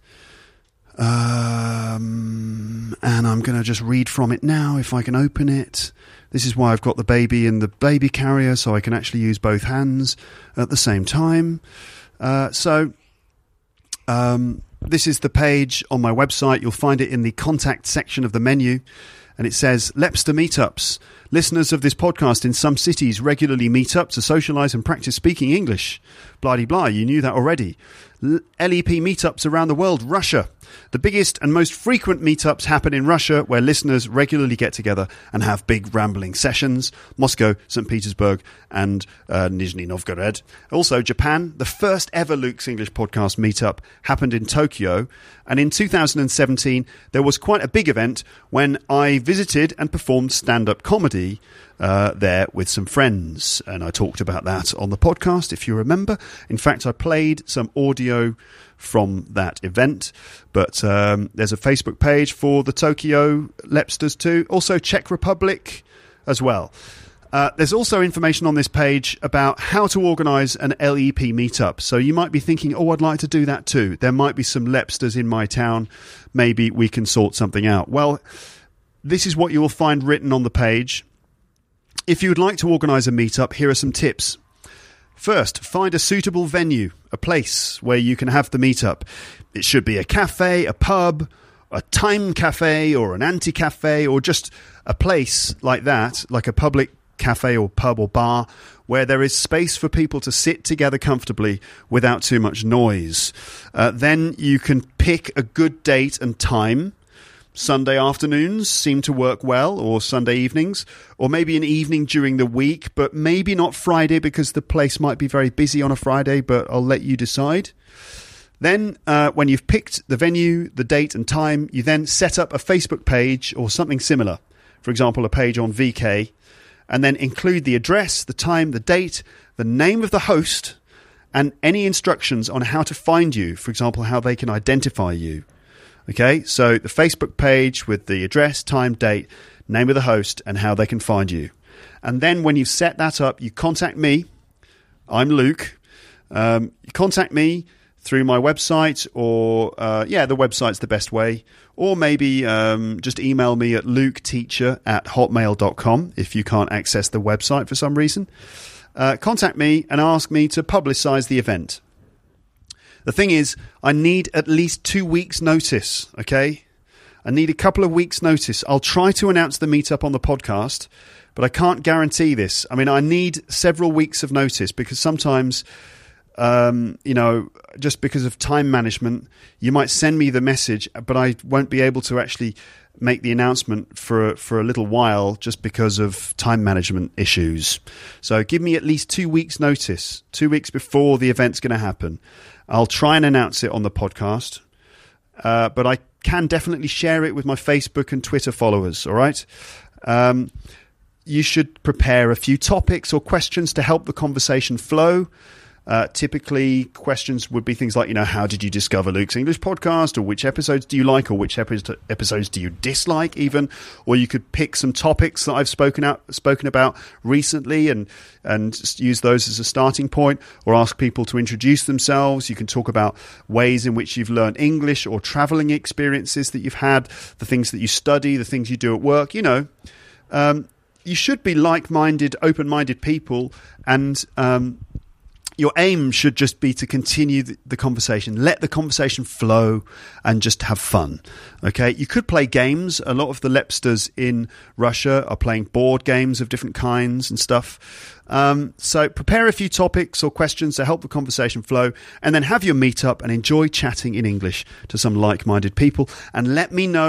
Um, and I'm going to just read from it now if I can open it. This is why I've got the baby in the baby carrier, so I can actually use both hands at the same time. Uh, so um, this is the page on my website. You'll find it in the contact section of the menu. And it says, Lepster Meetups. Listeners of this podcast in some cities regularly meet up to socialise and practice speaking English. Blah-de-blah, you knew that already. L- L E P meetups around the world. Russia. The biggest and most frequent meetups happen in Russia, where listeners regularly get together and have big rambling sessions. Moscow, Saint Petersburg, and uh, Nizhny Novgorod. Also, Japan. The first ever Luke's English Podcast meetup happened in Tokyo. And in two thousand seventeen, there was quite a big event when I visited and performed stand-up comedy uh, there with some friends. And I talked about that on the podcast, if you remember. In fact, I played some audio from that event. But um, there's a Facebook page for the Tokyo Lepsters too. Also Czech Republic as well. Uh, there's also information on this page about how to organise an L E P meetup. So you might be thinking, oh, I'd like to do that too. There might be some Lepsters in my town. Maybe we can sort something out. Well, this is what you will find written on the page. If you would like to organise a meetup, here are some tips. First, find a suitable venue, a place where you can have the meetup. It should be a cafe, a pub, a time cafe, or an anti-cafe, or just a place like that, like a public cafe or pub or bar, where there is space for people to sit together comfortably without too much noise. Uh, then you can pick a good date and time. Sunday afternoons seem to work well, or Sunday evenings, or maybe an evening during the week, but maybe not Friday because the place might be very busy on a Friday, but I'll let you decide. Then, uh, when you've picked the venue, the date and time, you then set up a Facebook page or something similar. For example, a page on V K, and then include the address, the time, the date, the name of the host, and any instructions on how to find you. For example, how they can identify you. Okay, so the Facebook page with the address, time, date, name of the host, and how they can find you. And then when you've set that up, you contact me. I'm Luke. Um, you contact me through my website, or, uh, yeah, the website's the best way. Or maybe um, just email me at luketeacher at hotmail dot com if you can't access the website for some reason. Uh, contact me and ask me to publicise the event. The thing is, I need at least two weeks' notice, okay? I need a couple of weeks' notice. I'll try to announce the meetup on the podcast, but I can't guarantee this. I mean, I need several weeks of notice because sometimes, um, you know, just because of time management, you might send me the message, but I won't be able to actually make the announcement for, for a little while just because of time management issues. So give me at least two weeks' notice, two weeks before the event's going to happen. I'll try and announce it on the podcast, uh, but I can definitely share it with my Facebook and Twitter followers, all right? Um, you should prepare a few topics or questions to help the conversation flow. Uh, typically, questions would be things like, you know, how did you discover Luke's English Podcast, or which episodes do you like, or which epi- episodes do you dislike even, or you could pick some topics that I've spoken out, spoken about recently and, and use those as a starting point, or ask people to introduce themselves. You can talk about ways in which you've learned English or traveling experiences that you've had, the things that you study, the things you do at work, you know. Um, you should be like-minded, open-minded people, and um your aim should just be to continue the, the conversation. Let the conversation flow and just have fun. Okay, you could play games. A lot of the Lepsters in Russia are playing board games of different kinds and stuff. Um, so prepare a few topics or questions to help the conversation flow, and then have your meetup and enjoy chatting in English to some like-minded people. And let me know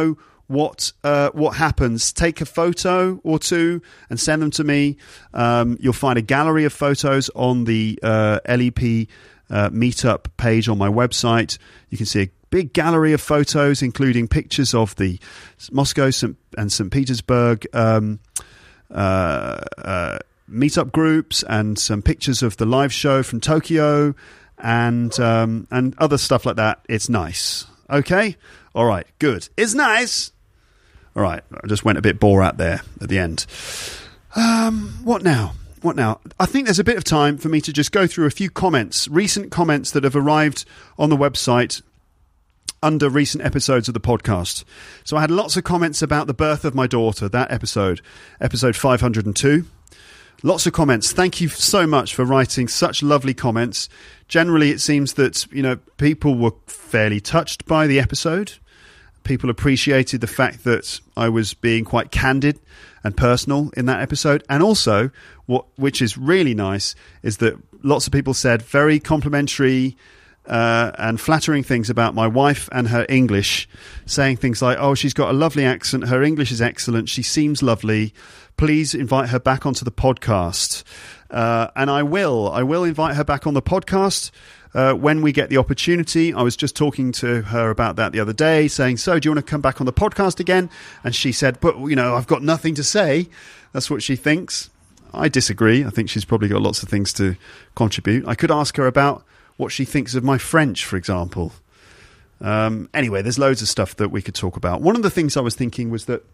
what uh, what happens. Take a photo or two and send them to me. Um, you'll find a gallery of photos on the uh, L E P uh, meetup page on my website. You can see a big gallery of photos, including pictures of the Moscow Saint and Saint Petersburg um, uh, uh, meetup groups, and some pictures of the live show from Tokyo, and um, and other stuff like that. It's nice. Okay? All right, good. It's nice. All right, I just went a bit Borat there at the end. Um, what now? What now? I think there's a bit of time for me to just go through a few comments, recent comments that have arrived on the website under recent episodes of the podcast. So I had lots of comments about the birth of my daughter, that episode, episode five hundred two. Lots of comments. Thank you so much for writing such lovely comments. Generally, it seems that, you know, people were fairly touched by the episode. People appreciated the fact that I was being quite candid and personal in that episode. And also, what which is really nice, is that lots of people said very complimentary uh, and flattering things about my wife and her English, saying things like, oh, she's got a lovely accent, her English is excellent, she seems lovely, please invite her back onto the podcast. Uh, and I will. I will invite her back on the podcast uh, when we get the opportunity. I was just talking to her about that the other day, saying, so do you want to come back on the podcast again? And she said, but, you know, I've got nothing to say. That's what she thinks. I disagree. I think she's probably got lots of things to contribute. I could ask her about what she thinks of my French, for example. Um, anyway, there's loads of stuff that we could talk about. One of the things I was thinking was that,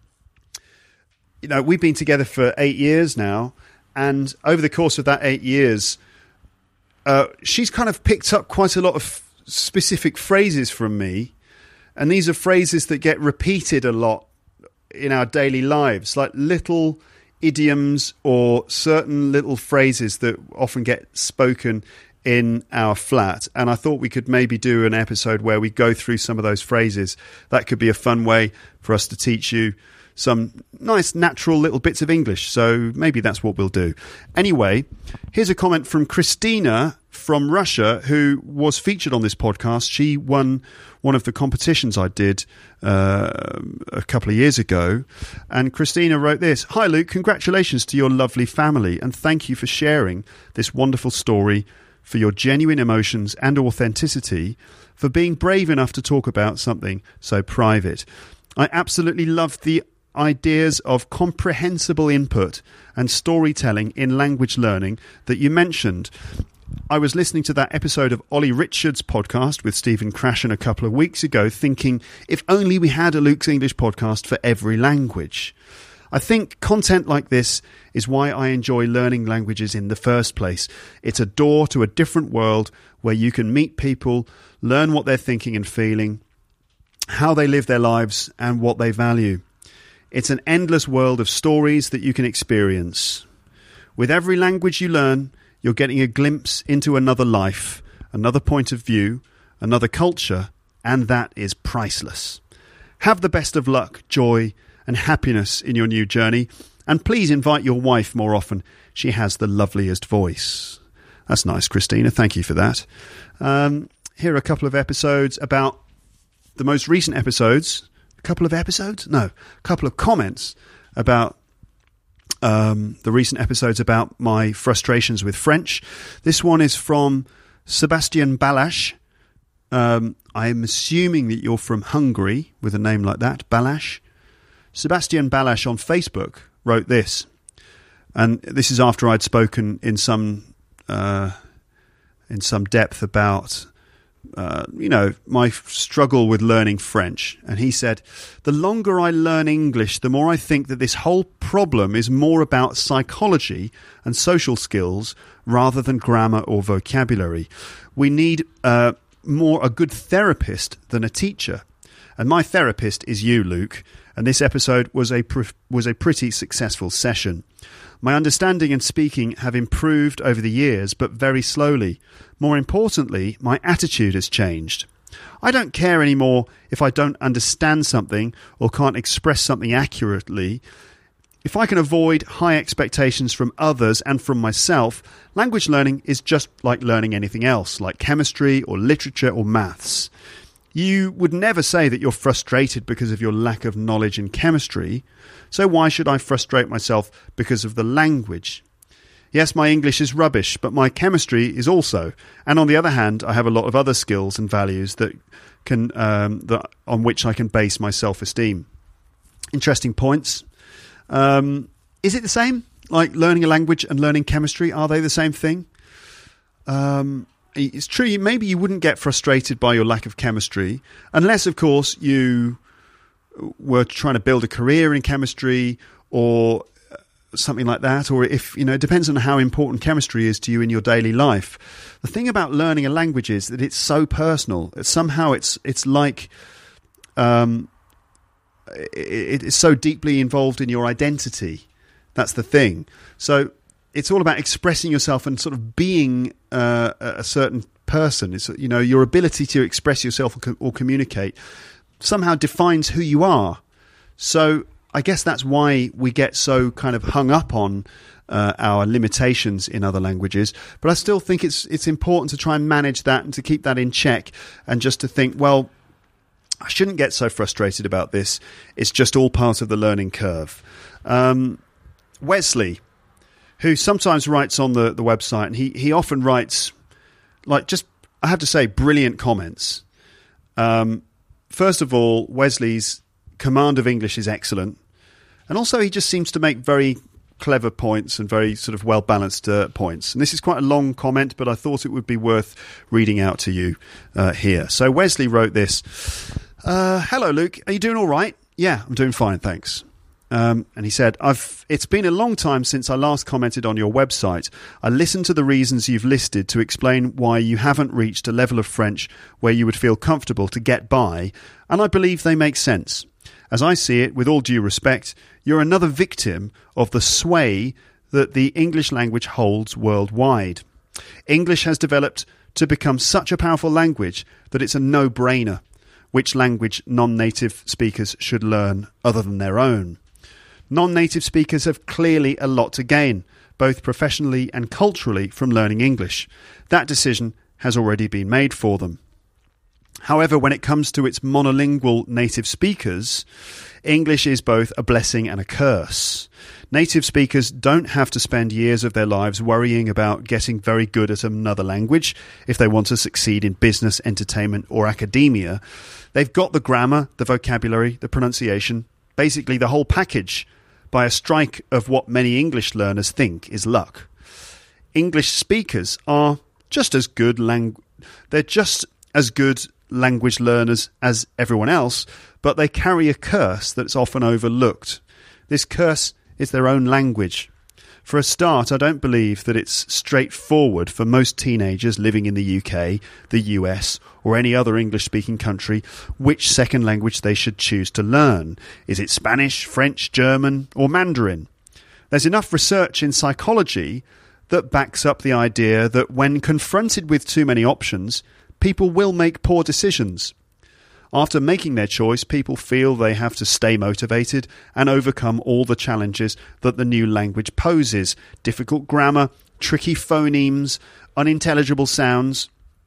you know, we've been together for eight years now, and over the course of that eight years, uh, she's kind of picked up quite a lot of specific phrases from me, and these are phrases that get repeated a lot in our daily lives, like little idioms or certain little phrases that often get spoken in our flat. And I thought we could maybe do an episode where we go through some of those phrases. That could be a fun way for us to teach you some nice natural little bits of English. So maybe that's what we'll do. Anyway, here's a comment from Christina from Russia, who was featured on this podcast. She won one of the competitions I did uh, a couple of years ago. And Christina wrote this: Hi Luke, congratulations to your lovely family, and thank you for sharing this wonderful story, for your genuine emotions and authenticity, for being brave enough to talk about something so private. I absolutely loved the ideas of comprehensible input and storytelling in language learning that you mentioned. I was listening to that episode of Ollie Richards' podcast with Stephen Krashen a couple of weeks ago, thinking, if only we had a Luke's English podcast for every language. I think content like this is why I enjoy learning languages in the first place. It's a door to a different world where you can meet people, learn what they're thinking and feeling, how they live their lives, and what they value. It's an endless world of stories that you can experience. With every language you learn, you're getting a glimpse into another life, another point of view, another culture, and that is priceless. Have the best of luck, joy, and happiness in your new journey, and please invite your wife more often. She has the loveliest voice. That's nice, Christina. Thank you for that. Um, here are a couple of episodes about the most recent episodes. A couple of episodes? No, a couple of comments about um, the recent episodes about my frustrations with French. This one is from Sebastian Balash. Um, I'm assuming that you're from Hungary with a name like that, Balash. Sebastian Balash on Facebook wrote this, and this is after I'd spoken in some uh, in some depth about uh, you know my struggle with learning French. And he said, the longer I learn English, the more I think that this whole problem is more about psychology and social skills rather than grammar or vocabulary. We need uh, more a good therapist than a teacher. And my therapist is you, Luke. And this episode was a pr- was a pretty successful session. My understanding and speaking have improved over the years, but very slowly. More importantly, my attitude has changed. I don't care anymore if I don't understand something or can't express something accurately. If I can avoid high expectations from others and from myself, language learning is just like learning anything else, like chemistry or literature or maths. You would never say that you're frustrated because of your lack of knowledge in chemistry, so why should I frustrate myself because of the language? Yes, my English is rubbish, but my chemistry is also. And on the other hand, I have a lot of other skills and values that can um, that on which I can base my self-esteem. Interesting points. Um, is it the same? Like learning a language and learning chemistry, are they the same thing? Um... It's true, maybe you wouldn't get frustrated by your lack of chemistry, unless, of course, you were trying to build a career in chemistry or something like that, or if, you know, it depends on how important chemistry is to you in your daily life. The thing about learning a language is that it's so personal. Somehow it's it's like um, it, it's so deeply involved in your identity. That's the thing. So it's all about expressing yourself and sort of being uh, a certain person. It's, you know, your ability to express yourself or, co- or communicate somehow defines who you are. So I guess that's why we get so kind of hung up on uh, our limitations in other languages. But I still think it's it's important to try and manage that and to keep that in check, and just to think, well, I shouldn't get so frustrated about this. It's just all part of the learning curve. Um, Wesley, who sometimes writes on the, the website, and he, he often writes, like, just, I have to say, brilliant comments. Um, first of all, Wesley's command of English is excellent. And also he just seems to make very clever points and very sort of well-balanced uh, points. And this is quite a long comment, but I thought it would be worth reading out to you uh, here. So Wesley wrote this. Uh, Hello, Luke. Are you doing all right? Yeah, I'm doing fine, thanks. Um, and he said, I've, it's been a long time since I last commented on your website. I listened to the reasons you've listed to explain why you haven't reached a level of French where you would feel comfortable to get by, and I believe they make sense. As I see it, with all due respect, you're another victim of the sway that the English language holds worldwide. English has developed to become such a powerful language that it's a no-brainer which language non-native speakers should learn other than their own. Non-native speakers have clearly a lot to gain, both professionally and culturally, from learning English. That decision has already been made for them. However, when it comes to its monolingual native speakers, English is both a blessing and a curse. Native speakers don't have to spend years of their lives worrying about getting very good at another language if they want to succeed in business, entertainment, or academia. They've got the grammar, the vocabulary, the pronunciation, basically the whole package, by a strike of what many English learners think is luck. English speakers are just as good lang- they're just as good language learners as everyone else, but they carry a curse that's often overlooked. This curse is their own language. For a start, I don't believe that it's straightforward for most teenagers living in the U K, the U S, or any other English-speaking country which second language they should choose to learn. Is it Spanish, French, German, or Mandarin? There's enough research in psychology that backs up the idea that when confronted with too many options, people will make poor decisions. After making their choice, people feel they have to stay motivated and overcome all the challenges that the new language poses. Difficult grammar, tricky phonemes, unintelligible sounds.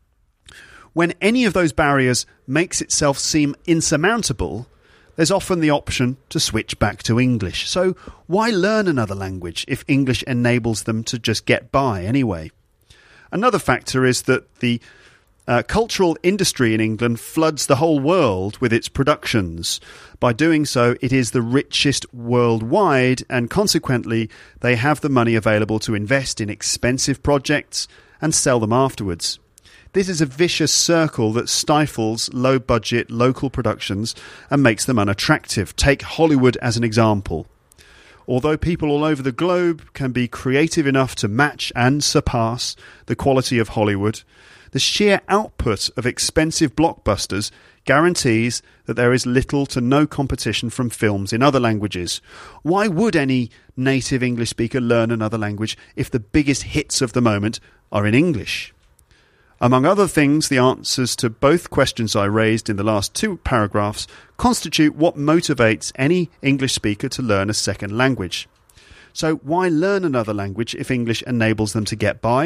When any of those barriers makes itself seem insurmountable, there's often the option to switch back to English. So why learn another language if English enables them to just get by anyway? Another factor is that the Uh, cultural industry in England floods the whole world with its productions. By doing so, it is the richest worldwide, and consequently, they have the money available to invest in expensive projects and sell them afterwards. This is a vicious circle that stifles low-budget local productions and makes them unattractive. Take Hollywood as an example. Although people all over the globe can be creative enough to match and surpass the quality of Hollywood, the sheer output of expensive blockbusters guarantees that there is little to no competition from films in other languages. Why would any native English speaker learn another language if the biggest hits of the moment are in English? Among other things, the answers to both questions I raised in the last two paragraphs constitute what motivates any English speaker to learn a second language. So why learn another language if English enables them to get by?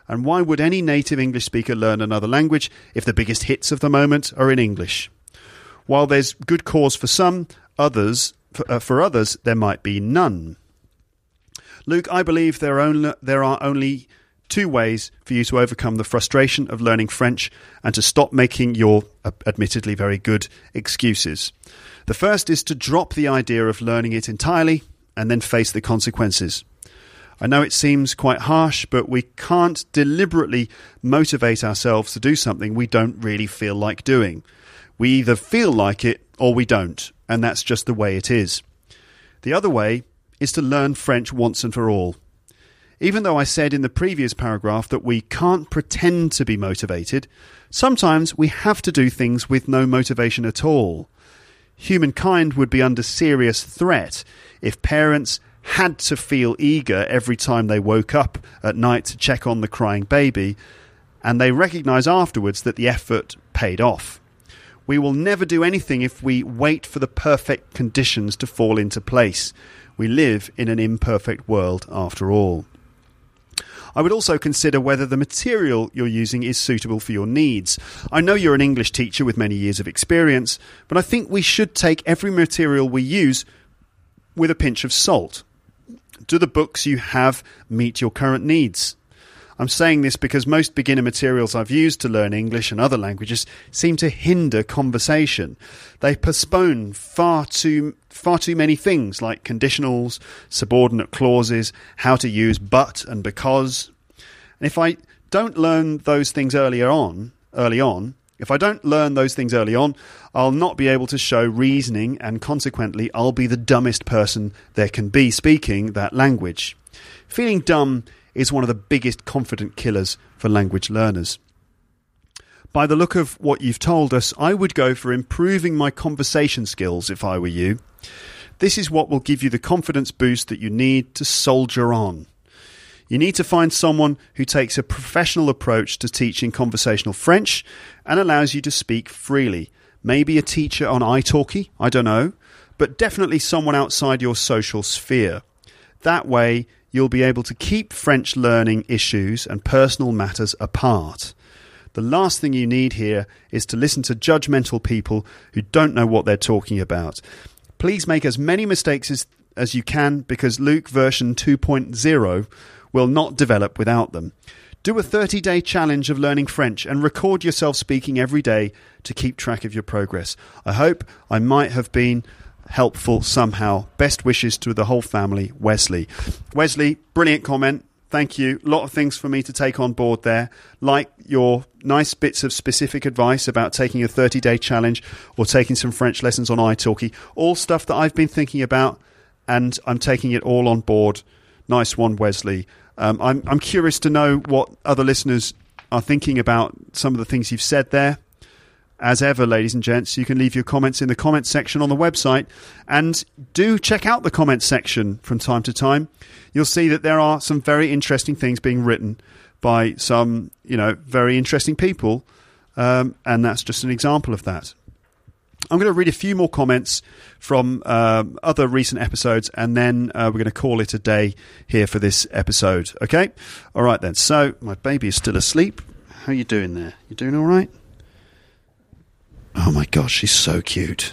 And why would any native English speaker learn another language if the biggest hits of the moment are in English? While there's good cause for some, others for, uh, for others there might be none. Luke, I believe there are only, there are only two ways for you to overcome the frustration of learning French and to stop making your uh, admittedly very good excuses. The first is to drop the idea of learning it entirely and then face the consequences. I know it seems quite harsh, but we can't deliberately motivate ourselves to do something we don't really feel like doing. We either feel like it or we don't, and that's just the way it is. The other way is to learn French once and for all. Even though I said in the previous paragraph that we can't pretend to be motivated, sometimes we have to do things with no motivation at all. Humankind would be under serious threat if parents had to feel eager every time they woke up at night to check on the crying baby, and they recognise afterwards that the effort paid off. We will never do anything if we wait for the perfect conditions to fall into place. We live in an imperfect world after all. I would also consider whether the material you're using is suitable for your needs. I know you're an English teacher with many years of experience, but I think we should take every material we use with a pinch of salt. Do the books you have meet your current needs? I'm saying this because most beginner materials I've used to learn English and other languages seem to hinder conversation. They postpone far too far too many things like conditionals, subordinate clauses, how to use but and because. And if I don't learn those things earlier on, early on, if I don't learn those things early on, I'll not be able to show reasoning, and consequently I'll be the dumbest person there can be speaking that language. Feeling dumb is one of the biggest confident killers for language learners. By the look of what you've told us, I would go for improving my conversation skills if I were you. This is what will give you the confidence boost that you need to soldier on. You need to find someone who takes a professional approach to teaching conversational French and allows you to speak freely. Maybe a teacher on italki, I don't know, but definitely someone outside your social sphere. That way, you'll be able to keep French learning issues and personal matters apart. The last thing you need here is to listen to judgmental people who don't know what they're talking about. Please make as many mistakes as, as you can, because Luke version two point oh will not develop without them. Do a thirty-day challenge of learning French and record yourself speaking every day to keep track of your progress. I hope I might have been helpful somehow. Best wishes to the whole family, Wesley. Wesley, brilliant comment. Thank you. A lot of things for me to take on board there, like your nice bits of specific advice about taking a thirty-day challenge or taking some French lessons on italki. All stuff that I've been thinking about, and I'm taking it all on board. Nice one, Wesley. Um, I'm, I'm curious to know what other listeners are thinking about some of the things you've said there. As ever, ladies and gents, you can leave your comments in the comments section on the website, and do check out the comments section from time to time. You'll see that there are some very interesting things being written by some, you know, very interesting people, um, and that's just an example of that. I'm going to read a few more comments from um, other recent episodes, and then uh, we're going to call it a day here for this episode. Okay? All right then. So my baby is still asleep. How are you doing there? You doing all right? Oh my gosh, she's so cute.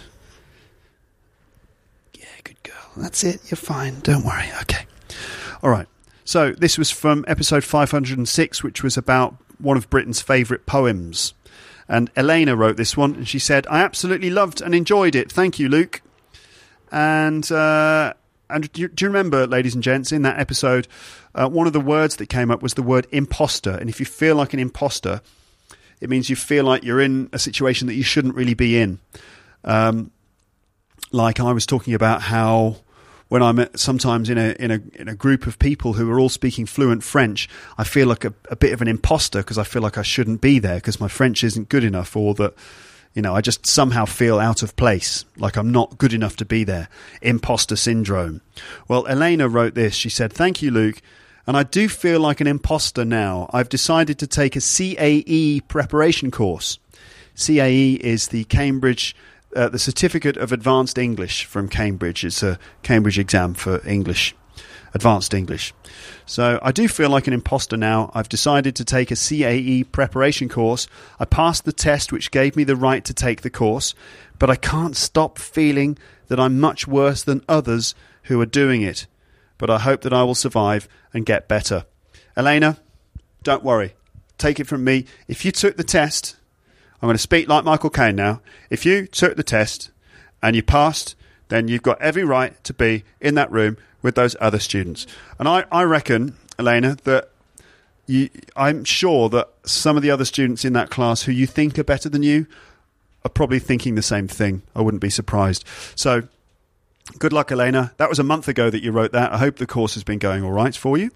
Yeah, good girl. That's it. You're fine. Don't worry. Okay. All right. So this was from episode five hundred six, which was about one of Britain's favourite poems. And Elena wrote this one, and she said, I absolutely loved and enjoyed it. Thank you, Luke. And uh, and do you, do you remember, ladies and gents, in that episode, uh, one of the words that came up was the word imposter. And if you feel like an imposter, it means you feel like you're in a situation that you shouldn't really be in. Um, like I was talking about how when I'm sometimes in a in a in a group of people who are all speaking fluent French, I feel like a, a bit of an imposter because I feel like I shouldn't be there because my French isn't good enough, or that, you know, I just somehow feel out of place, like I'm not good enough to be there. Imposter syndrome. Well, Elena wrote this. She said, thank you, Luke. And I do feel like an imposter now. I've decided to take a C A E preparation course. C A E is the Cambridge, uh, the Certificate of Advanced English from Cambridge. It's a Cambridge exam for English. advanced English. So I do feel like an imposter now. I've decided to take a C A E preparation course. I passed the test which gave me the right to take the course, but I can't stop feeling that I'm much worse than others who are doing it. But I hope that I will survive and get better. Elena, don't worry. Take it from me. If you took the test, I'm going to speak like Michael Caine now. If you took the test and you passed, then you've got every right to be in that room with those other students. And I, I reckon, Elena, that you, I'm sure that some of the other students in that class who you think are better than you are probably thinking the same thing. I wouldn't be surprised. So, good luck, Elena. That was a month ago that you wrote that. I hope the course has been going all right for you.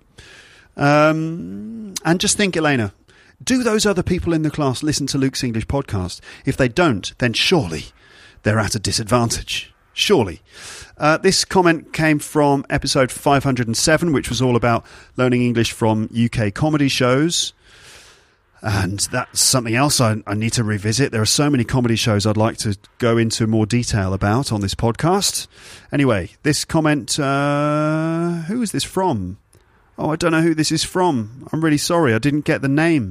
Um, and just think, Elena, do those other people in the class listen to Luke's English podcast? If they don't, then surely they're at a disadvantage. Surely. Uh, this comment came from episode five hundred seven, which was all about learning English from U K comedy shows. And that's something else I, I need to revisit. There are so many comedy shows I'd like to go into more detail about on this podcast. Anyway, this comment, uh, who is this from? Oh, I don't know who this is from. I'm really sorry. I didn't get the name.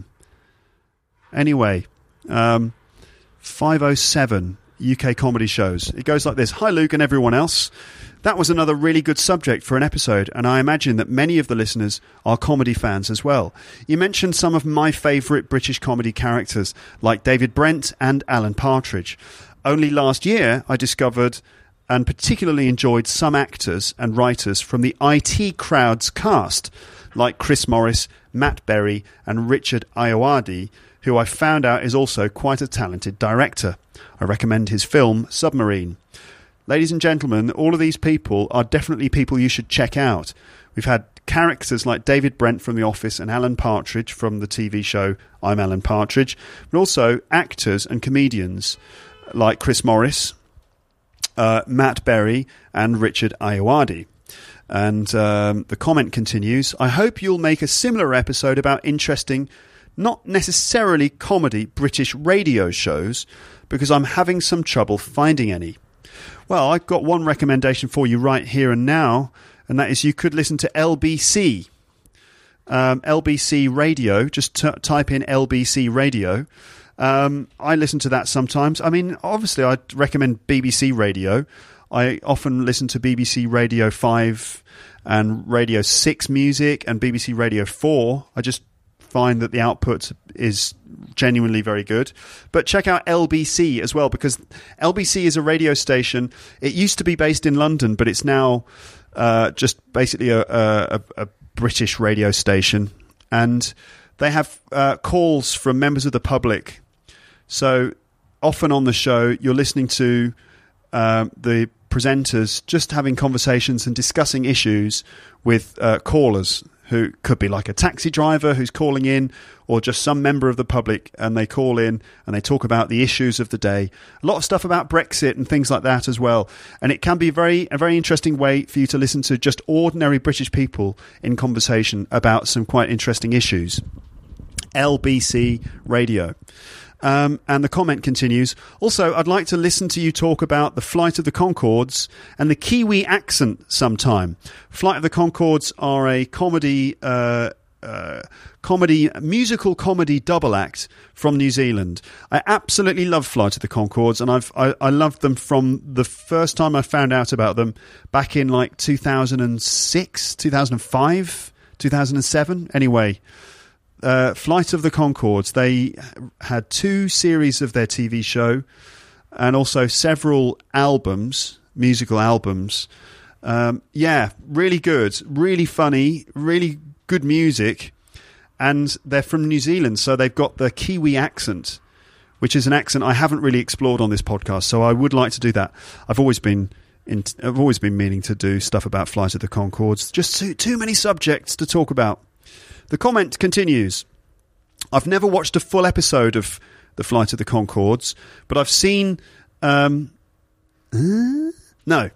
Anyway, um, five oh seven U K comedy shows. It goes like this. Hi, Luke and everyone else. That was another really good subject for an episode, and I imagine that many of the listeners are comedy fans as well. You mentioned some of my favourite British comedy characters, like David Brent and Alan Partridge. Only last year, I discovered and particularly enjoyed some actors and writers from the I T Crowd's cast, like Chris Morris, Matt Berry, and Richard Ayoade, who I found out is also quite a talented director. I recommend his film, Submarine. Ladies and gentlemen, all of these people are definitely people you should check out. We've had characters like David Brent from The Office and Alan Partridge from the T V show I'm Alan Partridge, but also actors and comedians like Chris Morris, uh, Matt Berry, and Richard Ayoade. And um, the comment continues, I hope you'll make a similar episode about interesting, not necessarily comedy, British radio shows, because I'm having some trouble finding any. Well, I've got one recommendation for you right here and now, and that is you could listen to L B C. Um, L B C Radio, just t- type in L B C Radio. Um, I listen to that sometimes. I mean, obviously, I'd recommend B B C Radio. I often listen to B B C Radio five and Radio six music and B B C Radio four. I just find that the output is genuinely very good. But check out L B C as well, because L B C is a radio station. It used to be based in London, but it's now uh, just basically a, a, a British radio station. And they have uh, calls from members of the public. So often on the show, you're listening to uh, the presenters just having conversations and discussing issues with uh, callers, who could be like a taxi driver who's calling in, or just some member of the public, and they call in and they talk about the issues of the day. A lot of stuff about Brexit and things like that as well. And it can be very a very interesting way for you to listen to just ordinary British people in conversation about some quite interesting issues. L B C Radio. Um, and the comment continues, also, I'd like to listen to you talk about the Flight of the Conchords and the Kiwi accent sometime. Flight of the Conchords are a comedy, uh, uh, comedy, musical comedy double act from New Zealand. I absolutely love Flight of the Conchords, and I've, I, I loved them from the first time I found out about them back in like two thousand six, two thousand five, two thousand seven. Anyway, Uh, Flight of the Conchords, they had two series of their T V show and also several albums, musical albums. Um, yeah, really good, really funny, really good music. And they're from New Zealand, so they've got the Kiwi accent, which is an accent I haven't really explored on this podcast, so I would like to do that. I've always been in, I've always been meaning to do stuff about Flight of the Conchords. Just too, too many subjects to talk about. The comment continues, I've never watched a full episode of The Flight of the Conchords, but I've seen... Um, uh, no.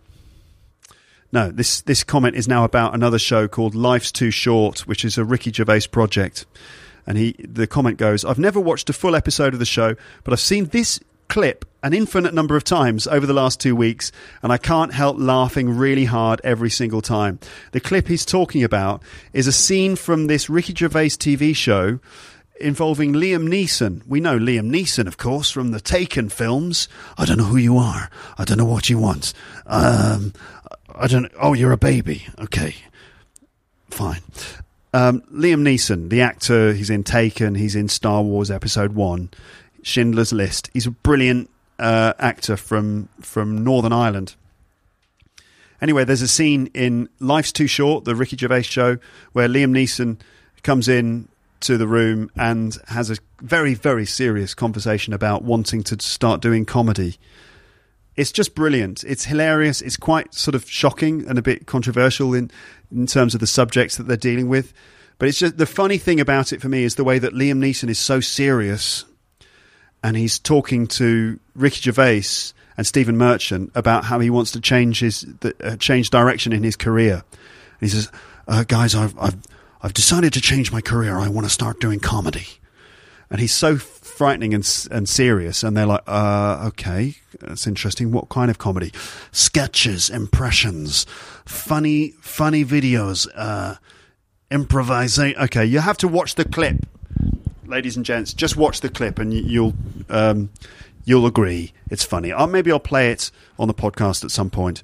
No, this, this comment is now about another show called Life's Too Short, which is a Ricky Gervais project. And he the comment goes, I've never watched a full episode of the show, but I've seen this clip an infinite number of times over the last two weeks, and I can't help laughing really hard every single time. The clip he's talking about is a scene from this Ricky Gervais T V show involving Liam Neeson. We know Liam Neeson, of course, from the Taken films. I don't know who you are. I don't know what you want. Um, I don't. Oh, you're a baby. Okay, fine. Um, Liam Neeson, the actor, he's in Taken. He's in Star Wars Episode One, Schindler's List. He's a brilliant uh, actor from from Northern Ireland. Anyway, there's a scene in Life's Too Short, the Ricky Gervais show, where Liam Neeson comes in to the room and has a very, very serious conversation about wanting to start doing comedy. It's just brilliant. It's hilarious. It's quite sort of shocking and a bit controversial in, in terms of the subjects that they're dealing with. But it's just the funny thing about it for me is the way that Liam Neeson is so serious, and he's talking to Ricky Gervais and Stephen Merchant about how he wants to change his the, uh, change direction in his career. And he says, uh, "Guys, I've I've I've decided to change my career. I want to start doing comedy." And he's so frightening and and serious. And they're like, uh, okay, that's interesting. What kind of comedy? Sketches, impressions, funny, funny videos, uh, improvisation. Okay, you have to watch the clip, ladies and gents. Just watch the clip and you'll um, you'll agree it's funny. Or maybe I'll play it on the podcast at some point.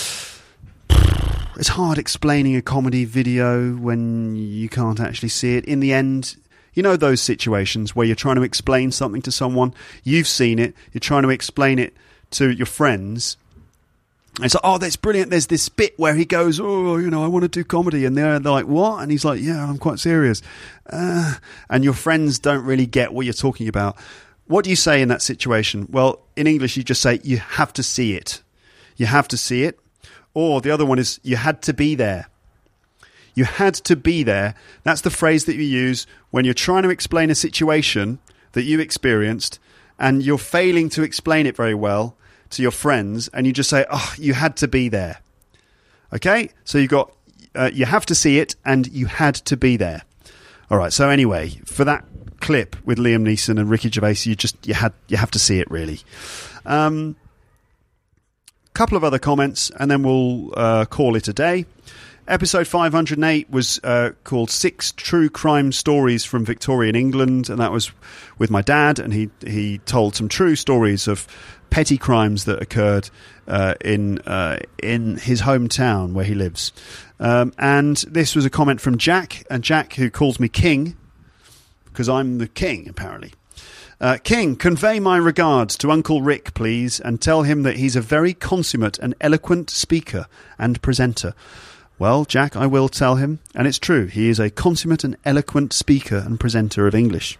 It's hard explaining a comedy video when you can't actually see it. In the end, you know those situations where you're trying to explain something to someone, you've seen it, you're trying to explain it to your friends. And it's like, oh, that's brilliant. There's this bit where he goes, oh, you know, I want to do comedy. And they're like, what? And he's like, yeah, I'm quite serious. Uh, and your friends don't really get what you're talking about. What do you say in that situation? Well, in English, you just say, you have to see it. You have to see it. Or the other one is, you had to be there. You had to be there. That's the phrase that you use when you're trying to explain a situation that you experienced and you're failing to explain it very well to your friends, and you just say, oh, you had to be there. Okay? So you've got, uh, you have to see it and you had to be there. All right. So anyway, for that clip with Liam Neeson and Ricky Gervais, you just, you had, you have to see it really. Um, couple of other comments and then we'll uh, call it a day. Episode five hundred eight was uh, called Six True Crime Stories from Victorian England, and that was with my dad, and he he told some true stories of petty crimes that occurred uh, in uh, in his hometown where he lives. Um, and this was a comment from Jack, and Jack, who calls me King, because I'm the king, apparently. Uh, King, convey my regards to Uncle Rick, please, and tell him that he's a very consummate and eloquent speaker and presenter. Well, Jack, I will tell him, and it's true. He is a consummate and eloquent speaker and presenter of English.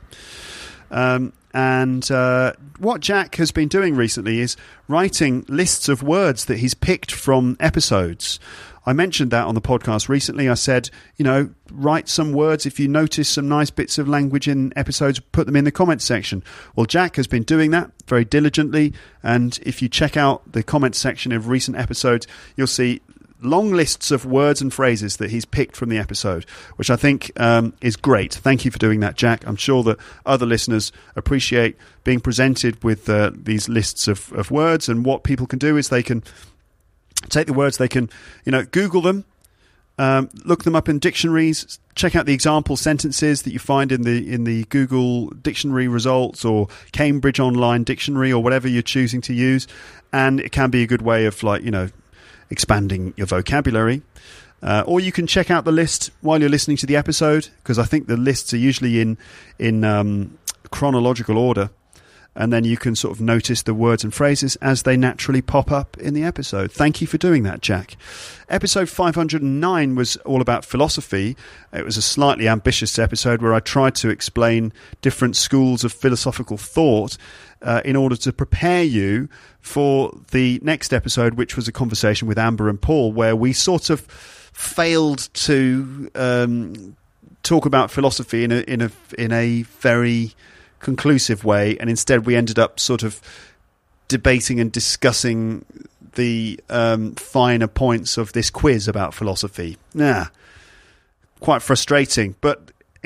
Um, and uh, what Jack has been doing recently is writing lists of words that he's picked from episodes. I mentioned that on the podcast recently. I said, you know, write some words. If you notice some nice bits of language in episodes, put them in the comments section. Well, Jack has been doing that very diligently. And if you check out the comments section of recent episodes, you'll see long lists of words and phrases that he's picked from the episode, which I think um, is great. Thank you for doing that, Jack. I'm sure that other listeners appreciate being presented with uh, these lists of, of words. And what people can do is they can take the words, they can, you know, Google them, um, look them up in dictionaries, check out the example sentences that you find in the in the Google dictionary results or Cambridge Online Dictionary or whatever you're choosing to use. And it can be a good way of, like, you know, expanding your vocabulary. Uh, or you can check out the list while you're listening to the episode, because I think the lists are usually in, in um, chronological order. And then you can sort of notice the words and phrases as they naturally pop up in the episode. Thank you for doing that, Jack. Episode five hundred nine was all about philosophy. It was a slightly ambitious episode where I tried to explain different schools of philosophical thought uh, in order to prepare you for the next episode, which was a conversation with Amber and Paul, where we sort of failed to um, talk about philosophy in a in a in a very conclusive way, and instead we ended up sort of debating and discussing the um, finer points of this quiz about philosophy. Nah, quite frustrating, but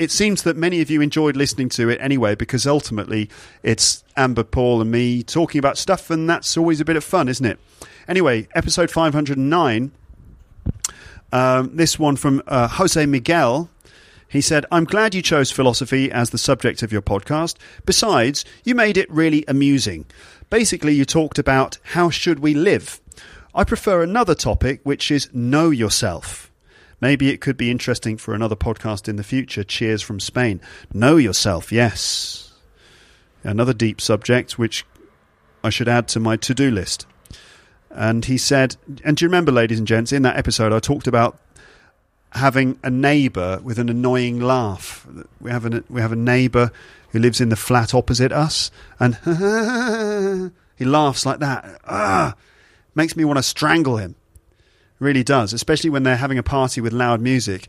it seems that many of you enjoyed listening to it anyway, because ultimately it's Amber, Paul and me talking about stuff, and that's always a bit of fun, isn't it? Anyway, episode five hundred nine, um, this one from uh, Jose Miguel. He said, I'm glad you chose philosophy as the subject of your podcast. Besides, you made it really amusing. Basically, you talked about how should we live. I prefer another topic, which is know yourself. Maybe it could be interesting for another podcast in the future. Cheers from Spain. Know yourself, yes. Another deep subject, which I should add to my to-do list. And he said, and do you remember, ladies and gents, in that episode I talked about having a neighbour with an annoying laugh. We have a, we have a neighbour who lives in the flat opposite us, and he laughs like that. Ah, makes me want to strangle him. Really does, especially when they're having a party with loud music.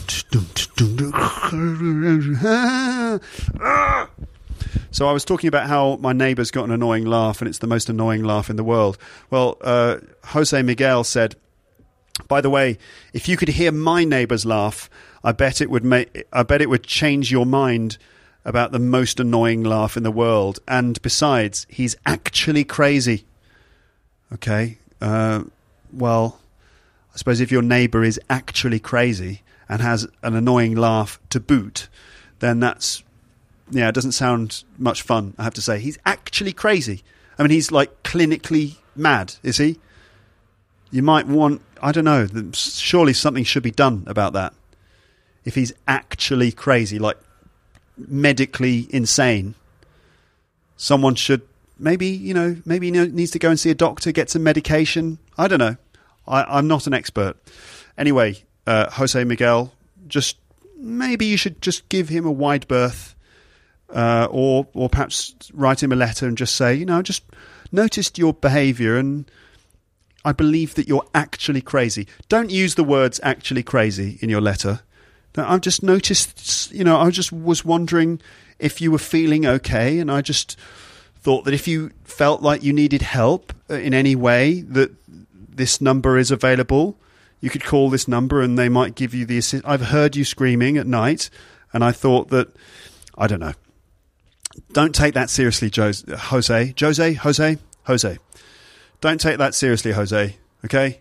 So I was talking about how my neighbour's got an annoying laugh, and it's the most annoying laugh in the world. Well, uh, Jose Miguel said, by the way, if you could hear my neighbour's laugh, I bet it would make. I bet it would change your mind about the most annoying laugh in the world. And besides, he's actually crazy. Okay, uh, well, I suppose if your neighbour is actually crazy and has an annoying laugh to boot, then that's, yeah, it doesn't sound much fun, I have to say. He's actually crazy. I mean, he's like clinically mad, is he? You might want, I don't know, surely something should be done about that. If he's actually crazy, like medically insane, someone should maybe, you know, maybe he needs to go and see a doctor, get some medication. I don't know. I, I'm not an expert. Anyway, uh, Jose Miguel, just maybe you should just give him a wide berth, uh, or or perhaps write him a letter and just say, you know, just noticed your behaviour and I believe that you're actually crazy. Don't use the words actually crazy in your letter. I've just noticed, you know, I just was wondering if you were feeling okay, and I just thought that if you felt like you needed help in any way, that this number is available. You could call this number and they might give you the assist. I've heard you screaming at night, and I thought that, I don't know. Don't take that seriously, Jose. Jose, Jose, Jose, Jose. Don't take that seriously, Jose, okay?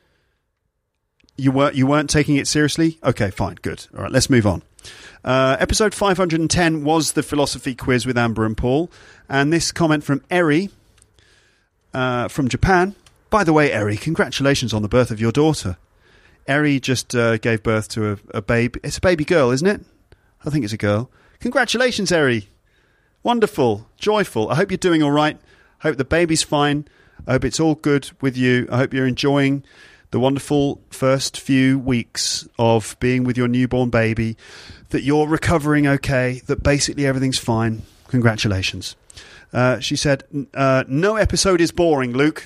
You weren't, you weren't taking it seriously? Okay, fine, good. All right, let's move on. Uh, episode five hundred ten was the philosophy quiz with Amber and Paul, and this comment from Eri uh, from Japan. By the way, Eri, congratulations on the birth of your daughter. Eri just uh, gave birth to a, a baby. It's a baby girl, isn't it? I think it's a girl. Congratulations, Eri. Wonderful, joyful. I hope you're doing all right. I hope the baby's fine. I hope it's all good with you. I hope you're enjoying the wonderful first few weeks of being with your newborn baby, that you're recovering okay, that basically everything's fine. Congratulations. Uh, she said, uh, no episode is boring, Luke.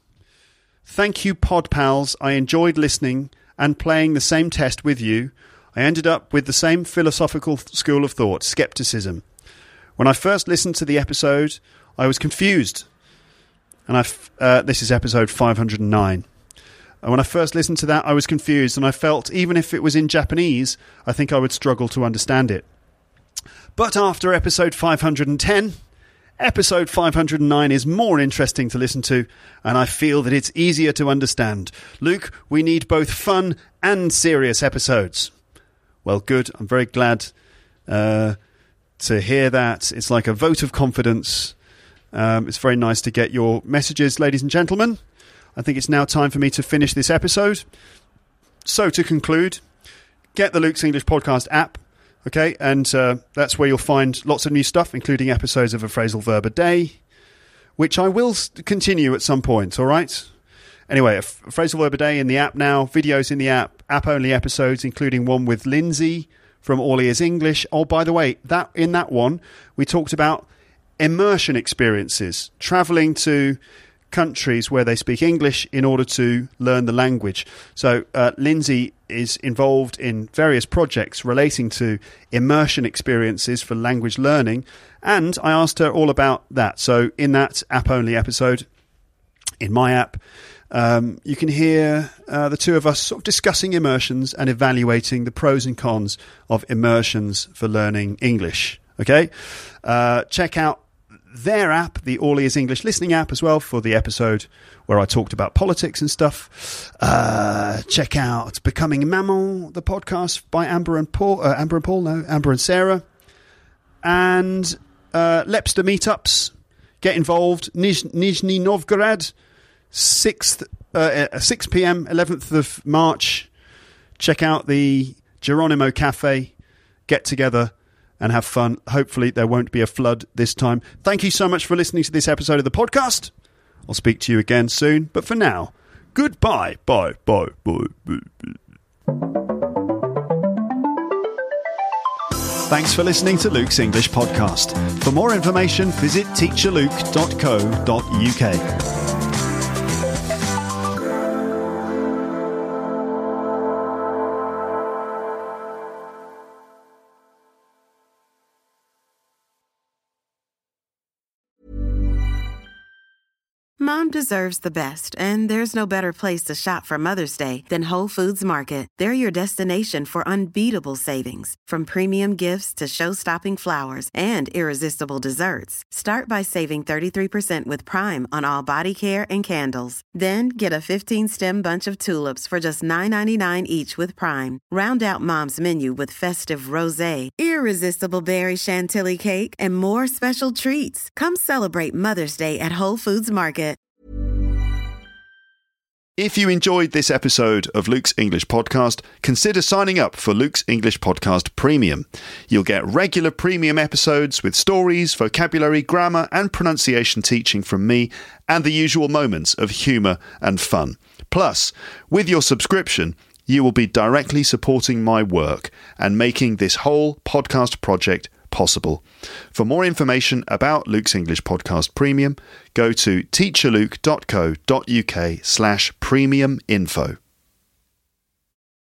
Thank you, Pod Pals. I enjoyed listening and playing the same test with you. I ended up with the same philosophical school of thought, skepticism. When I first listened to the episode, I was confused. And I, uh, this is episode five hundred nine. And when I first listened to that, I was confused, and I felt even if it was in Japanese, I think I would struggle to understand it. But after episode five hundred ten, episode five hundred nine is more interesting to listen to, and I feel that it's easier to understand. Luke, we need both fun and serious episodes. Well, good. I'm very glad uh, to hear that. It's like a vote of confidence. Um, it's very nice to get your messages, ladies and gentlemen. I think it's now time for me to finish this episode. So to conclude, get the Luke's English Podcast app, okay? And uh, that's where you'll find lots of new stuff, including episodes of A Phrasal Verb a Day, which I will continue at some point, all right? Anyway, A Phrasal Verb a Day in the app now, videos in the app, app-only episodes, including one with Lindsay from All Ears English. Oh, by the way, that in that one, we talked about immersion experiences, travelling to countries where they speak English in order to learn the language. So uh, Lindsay is involved in various projects relating to immersion experiences for language learning, and I asked her all about that. So in that app-only episode, in my app, Um, you can hear uh, the two of us sort of discussing immersions and evaluating the pros and cons of immersions for learning English. Okay, uh, check out their app, the All Ears English listening app, as well, for the episode where I talked about politics and stuff. Uh, check out Becoming Mammal, the podcast by Amber and Paul. Uh, Amber and Paul, no, Amber and Sarah, and uh, Lepster meetups. Get involved. Nij- Nizhny Novgorod. sixth, uh, six p.m, eleventh of March. Check out the Geronimo Cafe. Get together and have fun. Hopefully there won't be a flood this time. Thank you so much for listening to this episode of the podcast. I'll speak to you again soon. But for now, goodbye. Bye. Bye. Bye. Bye. Thanks for listening to Luke's English Podcast. For more information, visit teacher luke dot co dot uk. Mom deserves the best, and there's no better place to shop for Mother's Day than Whole Foods Market. They're your destination for unbeatable savings, from premium gifts to show-stopping flowers and irresistible desserts. Start by saving thirty-three percent with Prime on all body care and candles. Then get a fifteen-stem bunch of tulips for just nine ninety-nine each with Prime. Round out Mom's menu with festive rosé, irresistible berry chantilly cake, and more special treats. Come celebrate Mother's Day at Whole Foods Market. If you enjoyed this episode of Luke's English Podcast, consider signing up for Luke's English Podcast Premium. You'll get regular premium episodes with stories, vocabulary, grammar and pronunciation teaching from me, and the usual moments of humour and fun. Plus, with your subscription, you will be directly supporting my work and making this whole podcast project possible. For more information about Luke's English Podcast Premium, go to teacher luke dot co dot uk slash premium info.